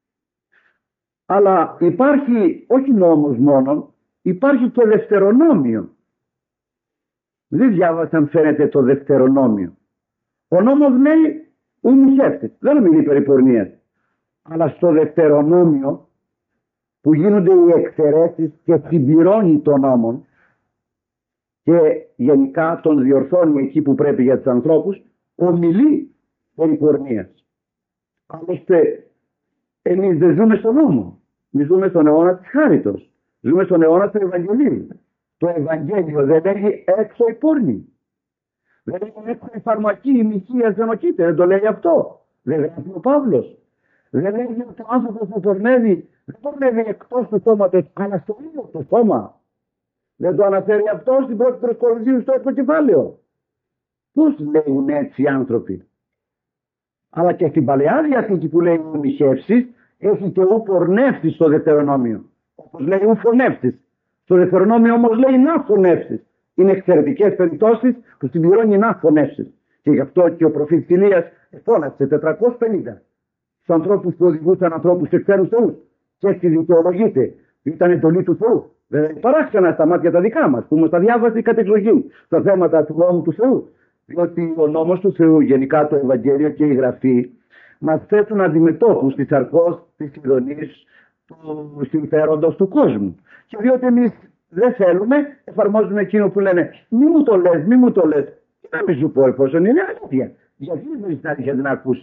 Αλλά υπάρχει όχι νόμος μόνον, υπάρχει και δευτερονόμιο. Δεν διάβασαν φαίνεται το δευτερονόμιο. Ο νόμος λέει μοιχεύσεις, δεν μιλεί περί πορνείας. Αλλά στο δευτερονόμιο που γίνονται οι εξαιρέσεις και συμπληρώνει τον νόμο και γενικά τον διορθώνει εκεί που πρέπει για τους ανθρώπους, ομιλεί περί πορνείας. Άλλωστε εμείς δεν ζούμε στον νόμο. Εμείς ζούμε στον αιώνα της χάριτος. Ζούμε στον αιώνα του Ευαγγελίου. Το Ευαγγέλιο δεν λέγει έξω η πόρνη. Δεν λέγει έξω η φαρμακή, η μοιχεία, ζενοκήτε. Δεν το λέει αυτό. Δεν γράφει ο Παύλος. Δεν λέγει ότι ο άνθρωπος που πορνεύει, δεν πορνεύει εκτός του σώματος, αλλά στο ίδιο το σώμα. Δεν το αναφέρει αυτό στην πρώτη προς Κορινθίους στο 6ο κεφάλαιο. Πώς λέγουν έτσι οι άνθρωποι. Αλλά και στην Παλαιά Διαθήκη που λέει μοιχεύσεις, έχει και ου πορνεύσεις στο Δευτερονόμιο. Όπως λέει ου φωνεύσεις. Στο Δευτερονόμιο όμως λέει να φωνεύσεις. Είναι εξαιρετικές περιπτώσεις που συμπληρώνει να φωνεύσεις. Και γι' αυτό και ο προφήτης Ηλίας φώναξε 450 στους ανθρώπους που οδηγούσαν ανθρώπους σε ξένους θεούς. Και έτσι δικαιολογείται. Ήταν εντολή του Θεού. Δεν είναι παράξενα στα μάτια τα δικά μας που μας τα διάβασε κατ' εξοχή στα θέματα του νόμου του Θεού. Διότι ο νόμος του Θεού, γενικά το Ευαγγέλιο και η Γραφή, μας θέτουν αντιμετώπους της αρκός, της ειδονής, του συμφέροντος του κόσμου. Και διότι εμείς δεν θέλουμε, εφαρμόζουμε εκείνο που λένε μη μου το λες, μη μου το λες. Και να μην σου πω εφόσον είναι αλήθεια. Γιατί δεν μπορείς την αλήθεια να ακούσεις.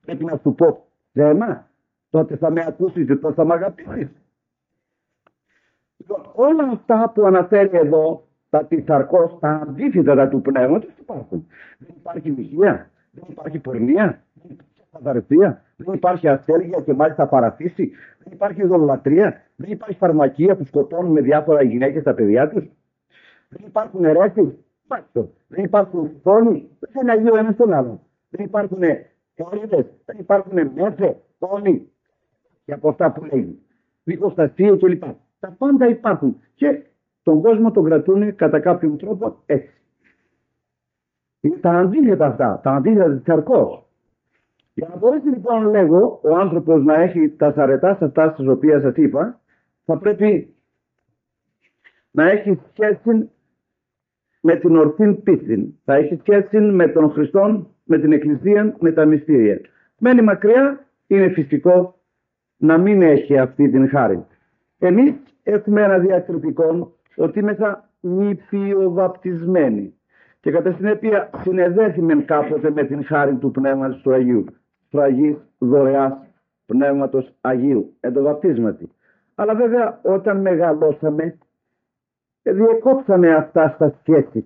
Πρέπει να σου πω θέμα, τότε θα με ακούσεις και τότε θα με αγαπήσεις. Λοιπόν, όλα αυτά που αναφέρει εδώ, τα τυσσαρκώς, τα αντίθετα του πνεύματος υπάρχουν. Δεν υπάρχει μοιχεία, δεν υπάρχει πορνεία, δεν υπάρχει καθαρευτία, δεν υπάρχει αστέργεια και μάλιστα παραθύση, δεν υπάρχει ειδωλολατρία, δεν υπάρχει φαρμακεία που σκοτώνουν με διάφορα γυναίκες τα παιδιά τους, δεν υπάρχουν αιρέσεις, δεν υπάρχουν φόνοι, δεν είναι Αγίο ένας τον άλλον, δεν υπάρχουν έρηδες, δεν υπάρχουν μέθε, φόνοι και από αυτά που λέγει, δικοστασία κλπ. Τα πάντα υπάρχουν και τον κόσμο τον κρατούν κατά κάποιον τρόπο έτσι. Είναι τα αντίθετα αυτά, τα αντίθετα της αρκός. Για να μπορέσει λοιπόν, λέγω, ο άνθρωπος να έχει τα αρετά σε αυτά στις οποίες σας είπα, θα πρέπει να έχει σχέση με την ορθή πίστη. Θα έχει σχέση με τον Χριστό, με την Εκκλησία, με τα μυστήρια. Μένει μακριά, είναι φυσικό να μην έχει αυτή την χάρη. Εμείς έχουμε ένα διακριτικό ότι είμαστε νηπιοβαπτισμένοι και κατά συνέπεια συνεδέθημεν κάποτε με την χάρη του Πνεύματος του Αγίου, φραγής δωρεάς Πνεύματος Αγίου, εν το βαπτίσματι. Αλλά βέβαια όταν μεγαλώσαμε διεκόψαμε αυτά στα σχέση.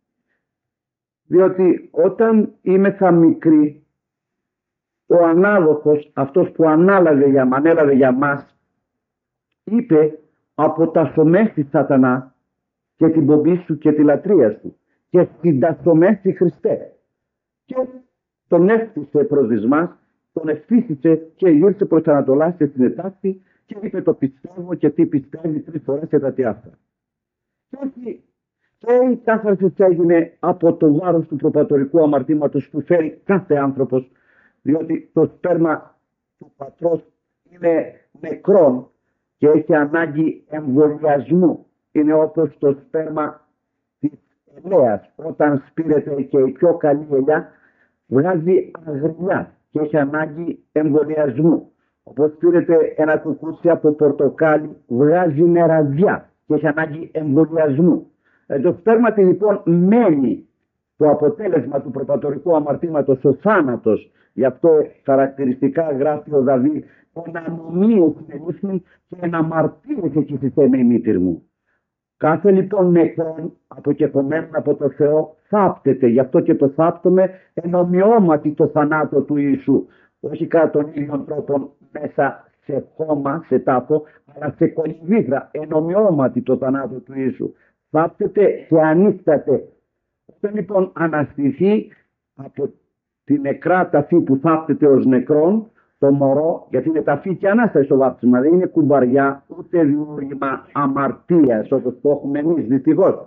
Διότι όταν είμεθα μικροί, ο ανάδοχος, αυτός που ανέλαβε για μας, είπε αποτασσομέστη σατανά και την πομπή σου και τη λατρεία σου και συντασσομέστη Χριστέ. Και τον έφτιασε προς μας, τον εφύσισε και γύρισε προς Ανατολάς και στην Ετάξη και είπε το πιστεύω και τι πιστεύει 3 φορές και τα τι αυτά. Και έτσι και η κάθαρση έγινε από το βάρος του προπατορικού αμαρτήματος που φέρει κάθε άνθρωπος, διότι το σπέρμα του πατρός είναι νεκρόν και έχει ανάγκη εμβολιασμού. Είναι όπως το σπέρμα της ελαίας. Όταν σπείρεται και η πιο καλή ελιά βγάζει αγρινιά και έχει ανάγκη εμβολιασμού. Όπως σπείρεται ένα κουκούτσι από πορτοκάλι βγάζει νεραδιά και έχει ανάγκη εμβολιασμού. Το σπέρμα λοιπόν μένει το αποτέλεσμα του προπατορικού αμαρτήματος, ο θάνατος. Γι' αυτό χαρακτηριστικά γράφει ο Δαβίδ, «Εν ανομίε συνελήφθην και εν αμαρτίες εκεισηθέ με η μήτηρ μου». Κάθε λοιπόν νεκρόν αποκεφωμένο από το Θεό θάπτεται. Γι' αυτό και το θάπτουμε εν ομοιώματι το θανάτο του Ιησού. Όχι κατά τον ίδιο τρόπο μέσα σε χώμα, σε τάφο, αλλά σε κολυμβήθρα, εν ομοιώματι το θανάτο του Ιησού. Θάπτεται και ανίσταται. Όταν λοιπόν αναστηθεί από τη νεκρά ταφή που θάπτεται ως νεκρόν, το μωρό, γιατί είναι ταφή και ανάσταση στο βάπτισμα, δεν είναι κουμπαριά ούτε δημιούργημα αμαρτίας όπως το έχουμε εμείς δυστυχώς.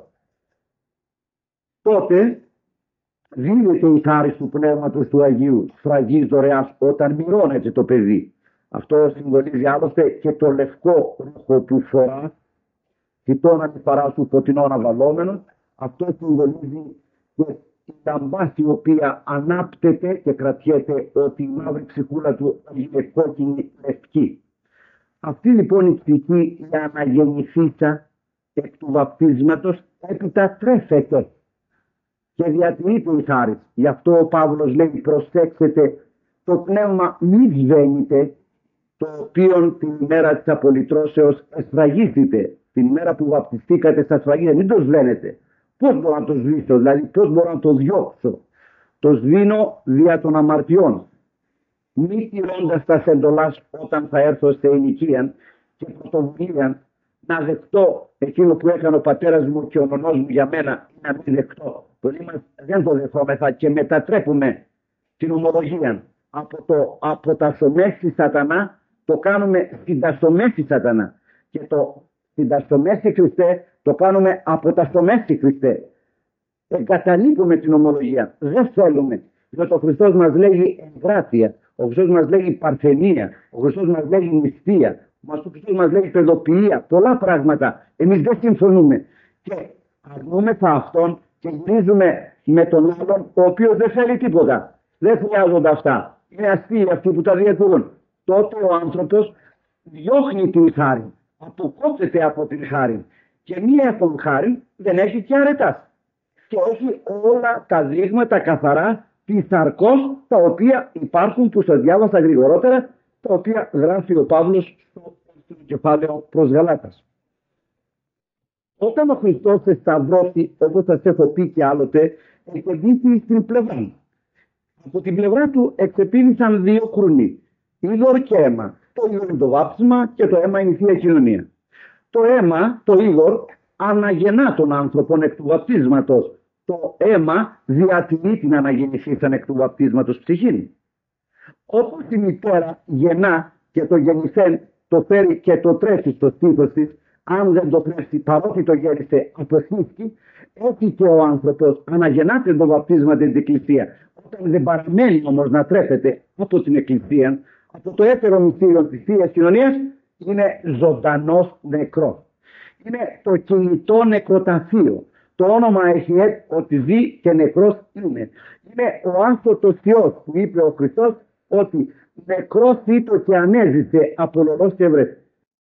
Τότε δίνεται η χάρη του Πνεύματος του Αγίου, σφραγής δωρεάς, όταν μυρώνεται το παιδί. Αυτό συμβολίζει άλλωστε και το λευκό ρούχο που φορά, κοιτώνα τη παρά του φωτεινών αβαλόμενων. Αυτό συμβολίζει και η ταμπάση η οποία ανάπτεται και κρατιέται ότι η μαύρη ψυχούλα του είναι κόκκινη λευκή. Αυτή λοιπόν η ψυχή, η αναγεννηθήσα εκ του βαπτίσματος, έπειτα τρέφεται και διατηρείται η χάρη. Γι' αυτό ο Παύλος λέει, προσέξτε, το πνεύμα μη σβαίνεται, το οποίο την ημέρα της απολυτρώσεως εσφραγίστητε. Την ημέρα που βαπτιστήκατε στα σφραγίδια, μην το σβαίνετε. Πώς μπορώ να το σβήσω, δηλαδή πώς μπορώ να το διώξω? Το σβήνω δια των αμαρτιών. Μη τηρώντας τα εντολάς όταν θα έρθω σε ηλικία και πρωτοβουλία να δεχτώ εκείνο που έκανε ο πατέρας μου και ο νονός μου για μένα, να μην δεχτώ. Δεν το δεχόμεθα και μετατρέπουμε την ομολογία από τα σωμέστη σατανά, το κάνουμε συνταστομέστη σατανά. Και το συνταστομέστη Χριστέ το κάνουμε από τα στομέστη Χριστέ. Εγκαταλείπουμε την ομολογία. Δεν θέλουμε. Διότι ο Χριστός μας λέγει εγκράτεια. Ο Χριστός μας λέγει παρθενία. Ο Χριστός μας λέγει νηστεία. Ο Χριστός μας λέγει παιδοποιία. Πολλά πράγματα. Εμείς δεν συμφωνούμε. Και αρνούμεθα αυτόν και γυρίζουμε με τον άλλον, ο οποίος δεν θέλει τίποτα. Δεν χρειάζονται αυτά. Είναι αστείοι αυτοί που τα διατηρούν. Τότε ο άνθρωπος διώχνει την χάρη. Αποκόπτεται από την χάρη. Και μία έχουν χάρη δεν έχει και αρετάς. Και έχει όλα τα δείγματα καθαρά της σαρκός τα οποία υπάρχουν, που σας διάβασα γρηγορότερα, τα οποία γράφει ο Παύλος στο κεφάλαιο προς Γαλάτας. Όταν ο Χριστός σταυρώθη, όπως σας έχω πει και άλλοτε, εκπαιδεύτηκε στην πλευρά. Από την πλευρά του εξεπίνησαν δύο κρουνοί, είδωρ και αίμα. Το είδωρ είναι το βάπτισμα και το αίμα είναι η Θεία Κοινωνία. Το αίμα, το είδωρ, αναγεννά τον άνθρωπον εκ του βαπτίσματος. Το αίμα διατηρεί την αναγεννηθήσαν εκ του βαπτίσματος ψυχήν. Όπως η μητέρα γεννά και το γεννηθέν το φέρει και το τρέφει στο στήθος της, αν δεν το τρέφει παρότι το γέννησε αποσύσκει, έτσι και ο άνθρωπος αναγεννάται το βαπτίσμα την Εκκλησία. Όταν δεν παραμένει όμως να τρέφεται από την Εκκλησία, από το έτερο μυστήριο της Θείας Κοινωνίας, είναι ζωντανός νεκρός. Είναι το κινητό νεκροταφείο. Το όνομα έχει ότι ζει και νεκρός είναι. Είναι ο άνθρωπος Θεός που είπε ο Χριστός ότι νεκρός ήτο και ανέζησε από λολός και βρέθη.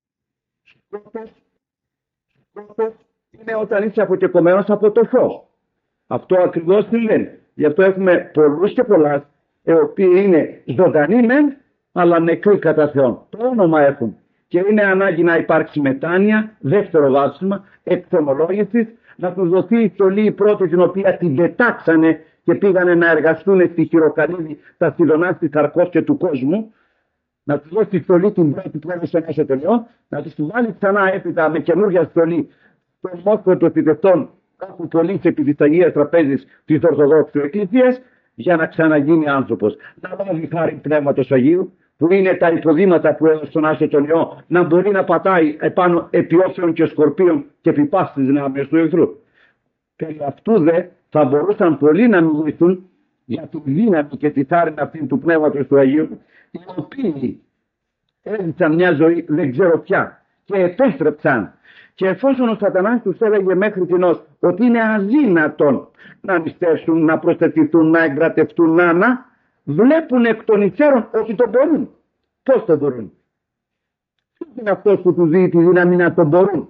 Σκότος είναι όταν είσαι αποκεκομμένος από το φως. Αυτό ακριβώς τι λένε. Γι' αυτό έχουμε πολλούς και πολλάς, οι οποίοι είναι ζωντανοί μεν, αλλά νεκροί κατά Θεόν. Το όνομα έχουν. Και είναι ανάγκη να υπάρξει μετάνοια, δεύτερο βάσμα, εξομολόγησης, να τους δοθεί η στολή η πρώτη, την οποία την πετάξανε και πήγανε να εργαστούν στη χειροκαλύβη τα στυλωνά της σαρκός και του κόσμου, να τους δώσει τη στολή την πρώτη που έδωσε ένα εσωτερικό, να τους τη βάλει ξανά έπειτα με καινούργια στολή στον μόχθο των φυτευτών, κάπου κολλήσει επί της Αγίας Τραπέζης της Ορθοδόξου Εκκλησίας, για να ξαναγίνει άνθρωπος. Να λάβει χάρη Πνεύματος Αγίου, που είναι τα υποδήματα που έδωσε στον Άσο τον Υιό, να μπορεί να πατάει επάνω επί όσεων και σκορπίων και επί πάσης της δυνάμεως του εχθρού. Περί αυτού δε θα μπορούσαν πολλοί να μιλήσουν για τη δύναμη και τη θάρρυνα αυτήν του Πνεύματος του Αγίου, οι οποίοι έζησαν μια ζωή δεν ξέρω πια και επέστρεψαν. Και εφόσον ο Σατανάς τους έλεγε μέχρι τινός ότι είναι αδύνατον να νηστεύσουν, να προσθετηθούν, να εγκρατευτούν, να βλέπουν εκ των υστέρων ότι το μπορούν. Πώς το μπορούν? Ποιος είναι αυτός που τους δίνει τη δύναμη να το μπορούν?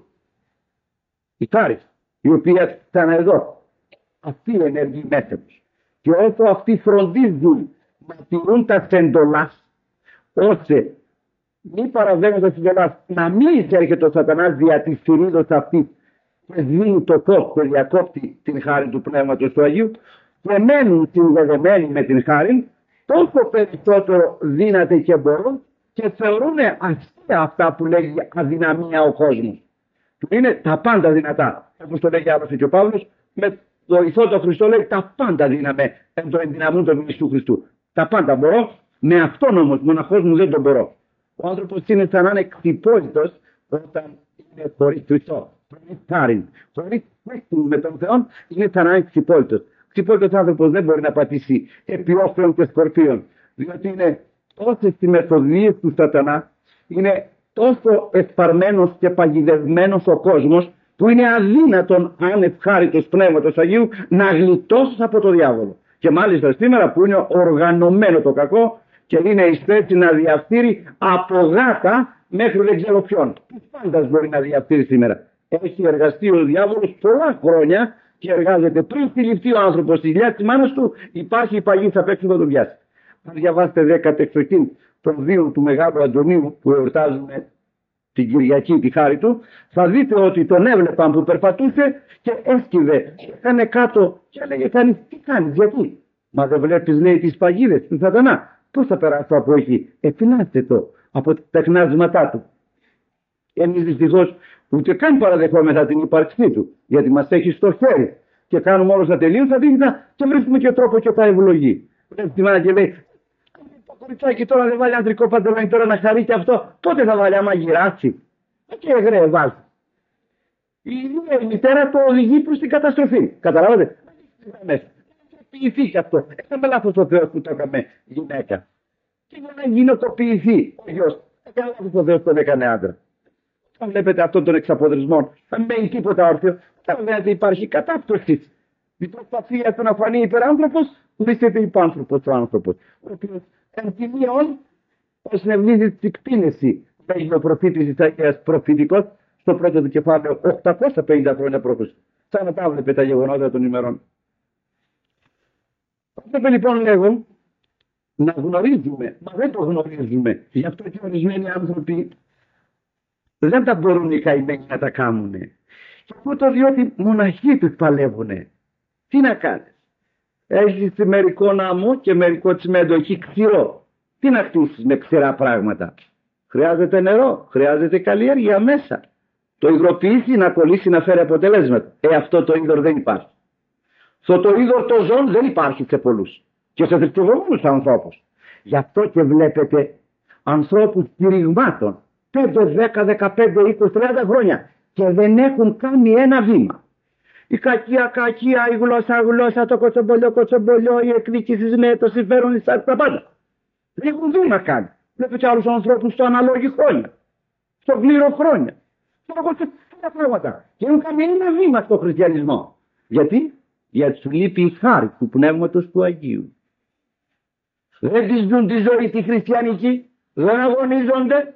Η χάρις, η οποία ήταν εδώ. Αυτοί οι ενεργοί μέσα τους. Και όσο αυτοί φροντίζουν να τηρούν τα εντολάς, ώστε μη παραβαίνοντας τις εντολάς, να μην εισέρχεται ο Σατανάς δια της θηρίδος αυτής και δίνει το φως και διακόπτει την χάρη του Πνεύματος του Αγίου, και μένουν συνδεδεμένοι με την χάρη, τόσο περισσότερο δύναται και μπορούν, και θεωρούν αστεία αυτά που λέγει αδυναμία ο κόσμος. Του είναι τα πάντα δυνατά. Όπως το λέγει άλλωστε και ο Παύλος, με βοηθό τον Χριστό λέει τα πάντα δύναμε εν το ενδυναμούν τον Ιησού Χριστού. Τα πάντα μπορώ, με αυτόν όμως μοναχός μου δεν τον μπορώ. Ο άνθρωπος είναι σαν να είναι εκτυπώητος όταν είναι χωρίς Χριστό. Χωρίς χάριν, χωρίς πίστη με τον Θεό, είναι σαν να είναι εκτυπώητος. Εκτυπώητος άνθρωπος δεν μπορεί να πατήσει επί όφεων και σκορπίων, διότι είναι τόσες οι μεθοδίες του Σατανά, είναι τόσο εσπαρμένος και παγιδευμένος ο κόσμος, που είναι αδύνατον αν ευχάριτος Πνεύματος Αγίου να γλιτώσει από το διάβολο. Και μάλιστα σήμερα που είναι οργανωμένο το κακό και είναι εις θέση να διαφθείρει από γάτα μέχρι δεν ξέρω ποιον. Τις πάντας μπορεί να διαφθείρει σήμερα. Έχει εργαστεί ο διάβολος πολλά χρόνια και εργάζεται πριν συλληφθεί ο άνθρωπος στη δουλειά της μάνας του. Υπάρχει η παγίδα απ' έξω να τον πιάσει. Αν διαβάσετε 10 των βίων του Μεγάλου Αντωνίου που εορτάζουμε την Κυριακή τη χάρη του, θα δείτε ότι τον έβλεπαν που περπατούσε και έσκυβε. Έκανε κάτω και έλεγε κανείς τι κάνεις, γιατί? Μα δεν βλέπεις, λέει, τις παγίδες του Σατανά? Πώς θα περάσει από εκεί? Φυλάστε το από τα τεχνάσματά του. Εμείς δυστυχώς ούτε καν παραδεχόμεθα την ύπαρξή του, γιατί μας έχει στο χέρι και κάνουμε όλα στα τελείωτα δίχτα και βρίσκουμε και τρόπο και τα ευλογεί. Βλέπει τη μάνα και λέει, το κοριτσάκι τώρα δεν βάλει αντρικό παντελόνι τώρα να χαρεί και αυτό, πότε θα βάλει άμα γυράσει? Και γρέ βάλει. Η μητέρα το οδηγεί προς την καταστροφή. Καταλάβατε? Μέσα. Ποιηθεί και αυτό. Έκαμε λάθος ο Θεός που το έκαμε γυναίκα. Και για να γυναικοποιηθεί ο γιος. Έκαμε λάθος ο Θεός που τον έκανε άντρα. Αν βλέπετε αυτόν τον εξαποδρισμό, δεν μένει τίποτα όρθιο, δεν υπάρχει κατάπτωση. Η προσπαθία του να φανεί υπεράνθρωπος, βρίσκεται υπάνθρωπος ο άνθρωπος. Ο οποίος εν τιμίων ως νευνίζει την εκτίμηση, λέγει ο προφήτης Ισαΐας προφητικός, στο πρώτο του κεφάλαιο 850 χρόνια π.Χ. Σαν να τα βλέπετε τα γεγονότα των ημερών. Πρέπει λοιπόν, λέγω, να γνωρίζουμε, μα δεν το γνωρίζουμε. Γι' αυτό και ορισμένοι άνθρωποι δεν τα μπορούν οι καημένοι να τα κάνουν. Και αυτό διότι μοναχοί τους παλεύουνε. Τι να κάνεις? Έχεις μερικό ναμό και μερικό τσιμέντο εκεί ξηρό. Τι να χτίσεις με ξηρά πράγματα? Χρειάζεται νερό, χρειάζεται καλλιέργεια μέσα. Το υγροποιήσει, να κολλήσει, να φέρει αποτελέσματα. Αυτό το είδωρ δεν υπάρχει. Αυτό το είδωρ το ζών δεν υπάρχει σε πολλούς. Και σε θρησκευόμενους ανθρώπους. Γι' αυτό και βλέπετε ανθρώπους κηρυγμάτων 5, 10, 15, 20, 30 χρόνια και δεν έχουν κάνει ένα βήμα. Η κακία, η γλώσσα, το κοτσομπολιό, η εκδίκηση, ναι, το συμφέρον, η τα πάντα. Δεν έχουν βήμα κάνει. Βλέπετε άλλους ανθρώπους στο αναλόγη χρόνια, στο γλύρο χρόνια. Πολλά πράγματα. Και δεν κάνει ένα βήμα στο χριστιανισμό. Γιατί? Γιατί σου λείπει η χάρη του Πνεύματος του Αγίου. Δεν τη ζουν τη ζωή τη χριστιανική, δεν αγωνίζονται,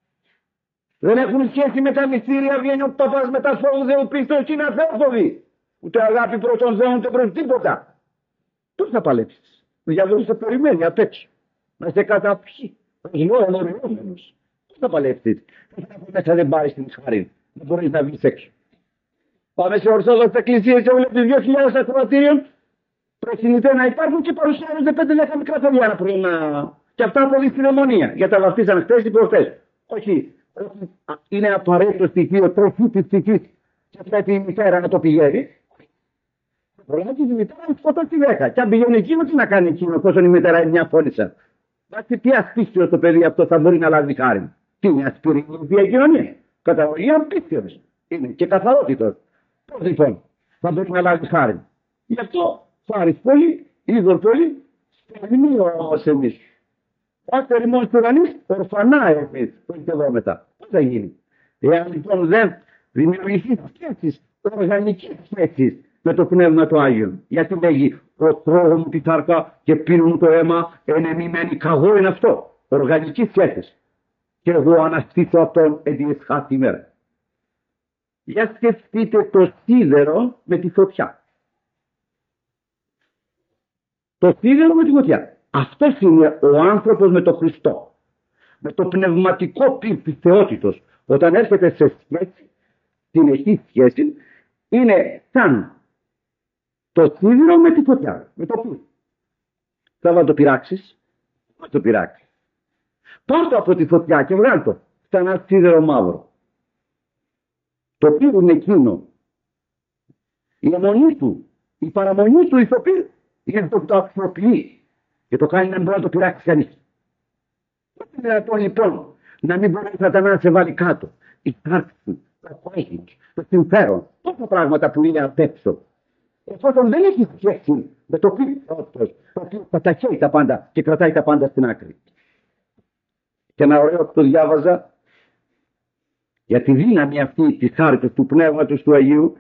δεν έχουν σχέση με τα μυστήρια. Βγαίνει ο παπάς με τα φόβου Θεού πίστος και είναι αθέοφοβοι. Ούτε αγάπη προς τον Θεό, ούτε προς τίποτα. Πώς θα παλέψεις? Ο διάβολος θα περιμένει απ' έξω. Να σε καταπιεί. Ενωρινόμενος. Πώς θα παλέψεις? Μέσα δεν πάρεις την χάρη. Δεν μπορείς να βγεις έξω. Πάμε σε Ορθόδοξες εκκλησίες και βλέπεις 2.000 ακροατήριων. Πρεσυνητέ να υπάρχουν και παρουσιάζονται 5-10 μικρά παιδιά πριν. Και αυτά από την αιμονία. Για τα βαφτίσαν χτες ή προχτές. Όχι. Είναι απαραίτητο στοιχείο τροφή της ψυχής. Και πρέπει η μητέρα να το πηγαίνει. Προλάβει η μητέρα να σκοτώσει τη 10. Και αν πηγαίνει εκείνο, τι να κάνει εκείνο, εφόσον η μητέρα είναι μια φώνησα. Βάσει τι ασπίστιο το παιδί αυτό θα μπορεί να λάβει χάρη? Τι είναι ασπιρινή διακοινωνία? Καταγωγή απίστευτος. Είναι και καθαρότητος. Πώς λοιπόν θα μπορεί να λάβει χάρη? Γι' αυτό χάρη πολύ, είδωρ πολύ, στεγνή όμως εμείς. Πάτε ρημών του ουρανής, ορφανά εμείς που είστε εδώ μετά. Πώς θα γίνει? Εάν λοιπόν δεν δημιουργηθεί σχέσεις, οργανικές σχέσεις με το Πνεύμα του Άγιον. Γιατί λέγει «Τρώγω μου τη σάρκα και πίνω μου το αίμα, ενεμιμένη καγό» είναι αυτό. Οργανικές σχέσεις. Και εγώ αναστήσω αυτόν εν τη εσχάτη ημέρα. Για σκεφτείτε το σίδερο με τη φωτιά. Το σίδερο με τη φωτιά. Αυτός είναι ο άνθρωπος με τον Χριστό. Με το πνευματικό πύρ θεότητος. Όταν έρχεται σε σχέση, συνεχή σχέση, είναι σαν το σίδερο με τη φωτιά. Με το πύρ. Θα το πειράξεις. Θα το πειράξεις. Πάρ' το από τη φωτιά και βγάλ' το σαν ένα σίδερο μαύρο. Το πύρ είναι εκείνο. Η αιμονή του, η παραμονή του στο πύρ είναι το αξιοποιεί. Και το κάνει να μην μπορεί να το πειράξει κανείς. Δεν είναι δυνατόν λοιπόν να μην μπορεί ο Σατανάς να σε βάλει κάτω. Η χάρτη του, το κόχινγκ, το συμφέρον, τόσα πράγματα που είναι απ' έξω. Εφόσον δεν έχει σχέση με το πύρ, το οποίο παταχαίει τα πάντα και κρατάει τα πάντα στην άκρη. Και ένα ωραίο που το διάβαζα για τη δύναμη αυτή της χάριτος του Πνεύματος του Αγίου.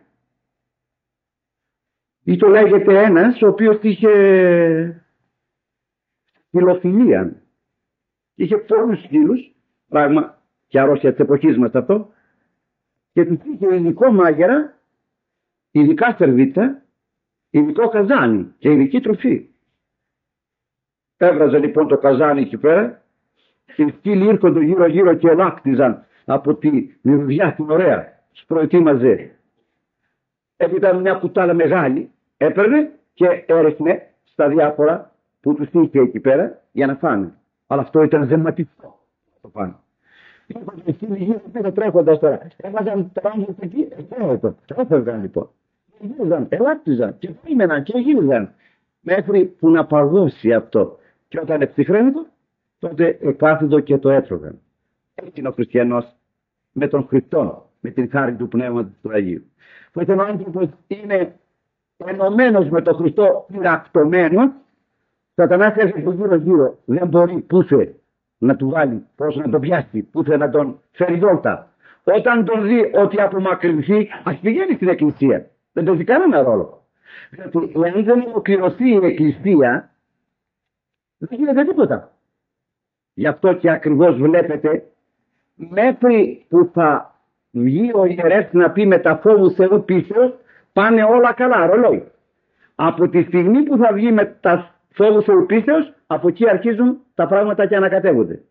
Ή το λέγεται ένας ο οποίος είχε φιλοφιλία. Είχε πολλούς φίλους, πράγμα και αρρώστια της εποχής μας αυτό, και τους είχε ειδικό μάγερα, ειδικά σερβίτσα, ειδικό καζάνι και ειδική τροφή. Έβραζε λοιπόν το καζάνι εκεί πέρα, και οι σκύλοι ήρχονται γύρω-γύρω και ελάκτιζαν από τη μυρωδιά την ωραία, τους προετοίμαζε. Έπειτα μια κουτάλα μεγάλη έπαιρνε και έριχνε στα διάφορα που τους είχε εκεί πέρα για να φάνε. Αλλά αυτό ήταν ζεματικό το πάνω. Ήρχονται οι σκύλοι γύρω πέρα τρέχοντας τώρα. Έβαζαν τα άγγελα εκεί, έφευγαν λοιπόν. Γύριζαν, ελάκτιζαν και περίμεναν και γύριζαν. Μέχρι που να παγώσει αυτό. Και όταν εψυχραίνεται, τότε εκάθιδο και το έτρωγαν. Έτσι είναι ο χριστιανός με τον Χριστό, με την χάρη του Πνεύματος του Αγίου. Όταν ο άνθρωπος είναι ενωμένος με τον Χριστό, πειρακτωμένος, Σατανάς έρχεται γύρω-γύρω, δεν μπορεί πούσε να του βάλει, πώς να τον πιάσει, πούσε να τον φέρει βόλτα. Όταν τον δει ότι απομακρυνθεί, ας πηγαίνει στην εκκλησία. Δεν παίζει κανένα ρόλο. Γιατί εάν δεν ολοκληρωθεί η εκκλησία, δεν γίνεται τίποτα. Γι' αυτό και ακριβώς βλέπετε, μέχρι που θα βγει ο ιερεύς να πει με τα φόβου Θεού πίσω, πάνε όλα καλά, ρολόι. Από τη στιγμή που θα βγει με τα φόβους ορπίστεως, από εκεί αρχίζουν τα πράγματα και ανακατεύονται.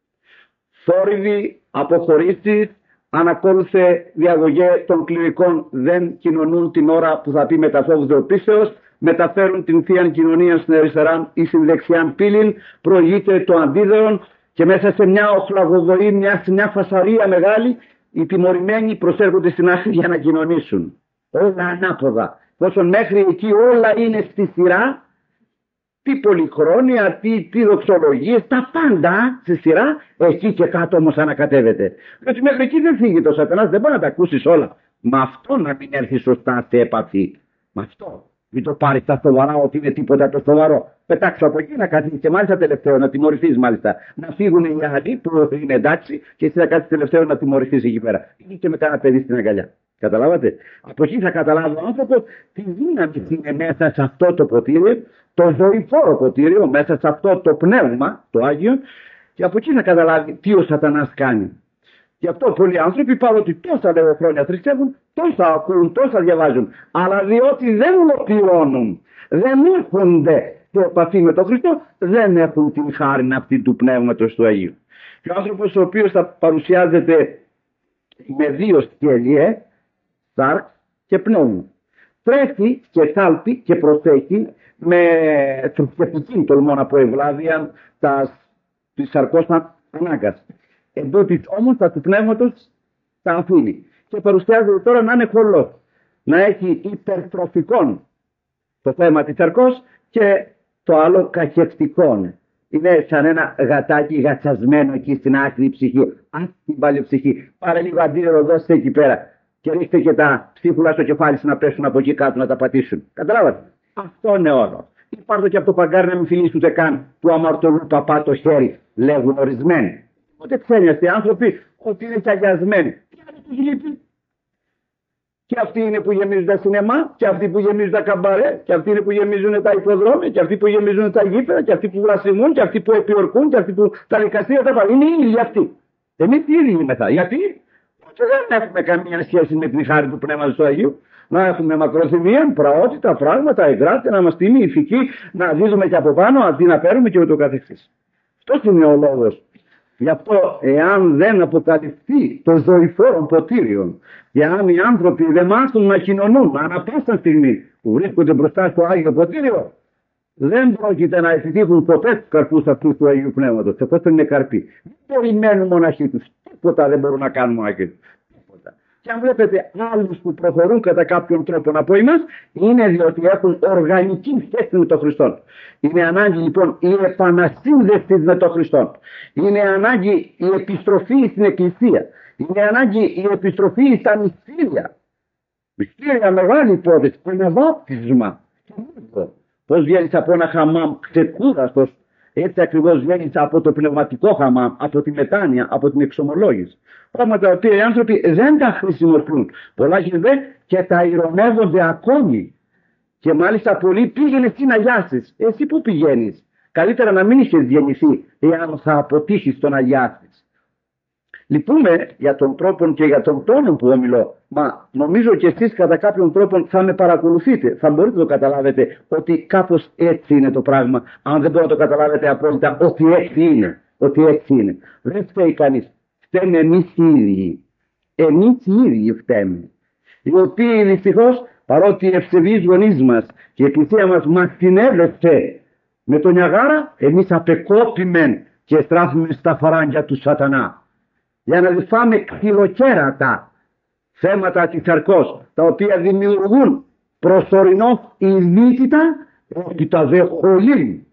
Θόρυβοι, αποχωρήσεις, ανακόλουθε διαγωγέ των κληρικών δεν κοινωνούν την ώρα που θα πει με τα φόβους ορπίστεως, μεταφέρουν την θείαν κοινωνία στην αριστερά ή στην δεξιά πύλην, προηγείται το αντίδεον και μέσα σε μια οχλαγοδοή, μια φασαρία μεγάλη, οι τιμωρημένοι προσέρχονται στην άκρη για να κοινωνήσουν. Όλα ανάποδα. Πόσο μέχρι εκεί όλα είναι στη σειρά, τι πολυχρόνια, τι δοξολογίες, τα πάντα στη σειρά, εκεί και κάτω όμως ανακατεύεται. Διότι μέχρι εκεί δεν φύγει το Σατανάς, δεν μπορεί να τα ακούσεις όλα. Με αυτό να μην έρθει σωστά σε επαφή. Με αυτό. Μην το πάρεις τα σοβαρά ότι είναι τίποτα το σοβαρό. Πετάξω από εκεί να κάτσεις και μάλιστα τελευταίο να τιμωρηθείς μάλιστα. Να φύγουν οι άλλοι που είναι εντάξει και εσύ να κάτσεις τελευταίο να τιμωρηθείς εκεί πέρα. Ή και μετά ένα παιδί στην αγκαλιά. Καταλάβατε. Από εκεί θα καταλάβει ο άνθρωπος τι δύναμη είναι μέσα σε αυτό το ποτήρι, το ζωηφόρο ποτήριο, μέσα σε αυτό το πνεύμα, το Άγιο, και από εκεί θα καταλάβει τι ο Σατανάς κάνει. Γι' αυτό πολλοί άνθρωποι, παρότι τόσα χρόνια θρησκεύουν, τόσα ακούν, τόσα διαβάζουν, αλλά διότι δεν ολοκληρώνουν, δεν έρχονται σε επαφή με τον Χριστό, δεν έχουν την χάρη αυτή του πνεύματος του Αγίου. Και ο άνθρωπος ο οποίος θα παρουσιάζεται με δύο σκέλη, σάρξ και πνεύμα, τρέχει και θάλπει και προσέχει με θρησκευτική τολμώ να πω ευλάβεια της σαρκός ανάγκας. Εντούτοις όμως τα του πνεύματος τα αφήνει και παρουσιάζεται τώρα να είναι χολός, να έχει υπερτροφικών το θέμα της σαρκός και το άλλο καχευτικών. Είναι σαν ένα γατάκι γατσασμένο εκεί στην άκρη ψυχή. Αν την πάλι ψυχή, πάρε λίγο αντίρρεο, δώστε εκεί πέρα και ρίχτε και τα ψίχουλα στο κεφάλι σου να πέσουν από εκεί κάτω να τα πατήσουν. Καταλάβατε. Αυτό είναι όλο. Υπάρχει και από το παγκάρι να μην φιλήσει ούτε καν του αμαρτωλού παπά το χέρι, λέγουν ορισμένοι. Ούτε ξένιαστοι άνθρωποι ότι είναι τσαγιασμένοι. Τι άλλο τους λείπει. Και αυτοί είναι που γεμίζουν τα σινεμά, και αυτοί που γεμίζουν τα καμπαρέ, και αυτοί είναι που γεμίζουν τα υποδρόμια, και αυτοί που γεμίζουν τα γήπεδα, και αυτοί που βλασιμούν, και αυτοί που επιορκούν, και αυτοί που τα δικαστήρια τα πάνε. Είναι οι ίδιοι αυτοί. Εμείς οι ίδιοι είμαστε. Γιατί δεν έχουμε καμία σχέση με την χάρη του Πνεύματος του Αγίου. Να έχουμε μακροθυμία, πραότητα, πράγματα, εγκράτεια, να είμαστε τιμή, ηθικοί, να δίδουμε και από πάνω αντί να παίρνουμε και ούτω καθεξής. Αυτός είναι ο λόγος. Γι' αυτό, εάν δεν αποκαλυφθεί το ζωηφόρο ποτήριο, και αν οι άνθρωποι δεν μάθουν να κοινωνούν ανά πάσα στιγμή που βρίσκονται μπροστά στο Άγιο Ποτήριο, δεν πρόκειται να επιτύχουν ποτέ τους καρπούς αυτούς του Αγίου Πνεύματος, εφόσον είναι καρποί. Δεν περιμένουν μοναχοί τους, τίποτα δεν μπορούν να κάνουν μοναχοί τους. Και αν βλέπετε άλλους που προχωρούν κατά κάποιον τρόπο από εμάς, είναι διότι έχουν οργανική σχέση με τον Χριστό. Είναι ανάγκη λοιπόν η επανασύνδεση με τον Χριστό. Είναι ανάγκη η επιστροφή στην Εκκλησία. Είναι ανάγκη η επιστροφή στα μυστήρια. Μυστήρια μεγάλη υπόθεση, ένα βάπτισμα. Πώς βγαίνεις από ένα χαμάμ ξεκούραστος, έτσι ακριβώς βγαίνεις από το πνευματικό χαμάμ, από τη μετάνοια, από την εξομολόγηση. Πράγματα τα οποία οι άνθρωποι δεν τα χρησιμοποιούν. Πολλά δε και τα ηρωνεύονται ακόμη. Και μάλιστα πολλοί πήγαινε εσύ να αγιάσεις. Εσύ πού πηγαίνεις. Καλύτερα να μην είχες γεννηθεί, εάν θα αποτύχεις το να αγιάσεις. Λυπούμε για τον τρόπο και για τον τόνο που ομιλώ. Μα νομίζω και εσείς κατά κάποιον τρόπο θα με παρακολουθείτε. Θα μπορείτε να το καταλάβετε ότι κάπως έτσι είναι το πράγμα. Αν δεν μπορείτε να το καταλάβετε απόλυτα ότι έτσι είναι. Ότι έτσι είναι. Δεν φταίει κανείς. Φταίμε εμείς οι ίδιοι. Εμείς οι ίδιοι φταίμε. Οι οποίοι δυστυχώς, παρότι οι ευσεβείς γονείς μας και η Εκκλησία μας συνέδεσε με τον Νιαγάρα, εμείς απεκόπημεν και στράφουμε στα φαράγγια του Σατανά. Για να διφάμε ξυλοκέρατα θέματα της σαρκός, τα οποία δημιουργούν προσωρινό ειδίτητα, ότι τα δε χωλύνει,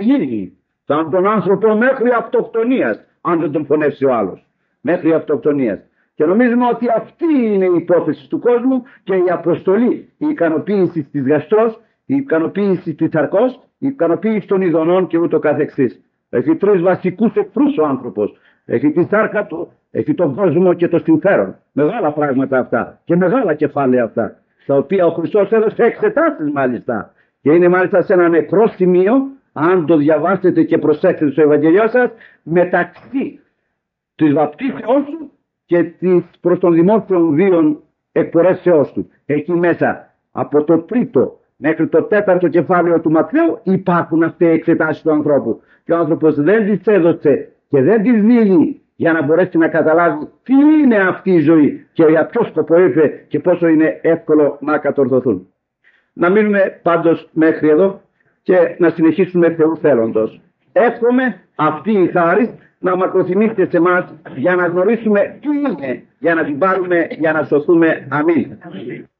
σαν τον άνθρωπο μέχρι αυτοκτονίας, αν δεν τον φωνεύσει ο άλλος, μέχρι αυτοκτονίας. Και νομίζουμε ότι αυτή είναι η υπόθεση του κόσμου και η αποστολή, η ικανοποίηση της γαστρός, η ικανοποίηση της σαρκός, η ικανοποίηση των ειδονών και ούτω καθεξής. Έχει τρεις βασικούς εχθρούς ο άνθρωπος. Έχει τη σάρκα του, έχει τον κόσμο και το συμφέρον. Μεγάλα πράγματα αυτά και μεγάλα κεφάλαια αυτά, στα οποία ο Χριστός έδωσε εξετάσεις μάλιστα. Και είναι μάλιστα σε ένα νεκρό σημείο, αν το διαβάσετε και προσέξετε στο Ευαγγελιό σας, μεταξύ της βαπτίσεώς του και της προς των δημόσιων βίων εκπορέσεώς του. Εκεί μέσα, από το τρίτο μέχρι το 4ο κεφάλαιο του Ματθαίου υπάρχουν αυτές οι εξετάσεις του ανθρώπου. Και ο άνθρωπος δεν τις έδωσε και δεν τις δίνει για να μπορέσει να καταλάβει τι είναι αυτή η ζωή και για ποιο σκοπό ήρθε και πόσο είναι εύκολο να κατορθωθούν. Να μείνουμε πάντως μέχρι εδώ και να συνεχίσουμε Θεού θέλοντος. Εύχομαι αυτή η χάρη να μακροθυμίσετε σε εμάς για να γνωρίσουμε τι είναι, για να την πάρουμε, για να σωθούμε. Αμήν.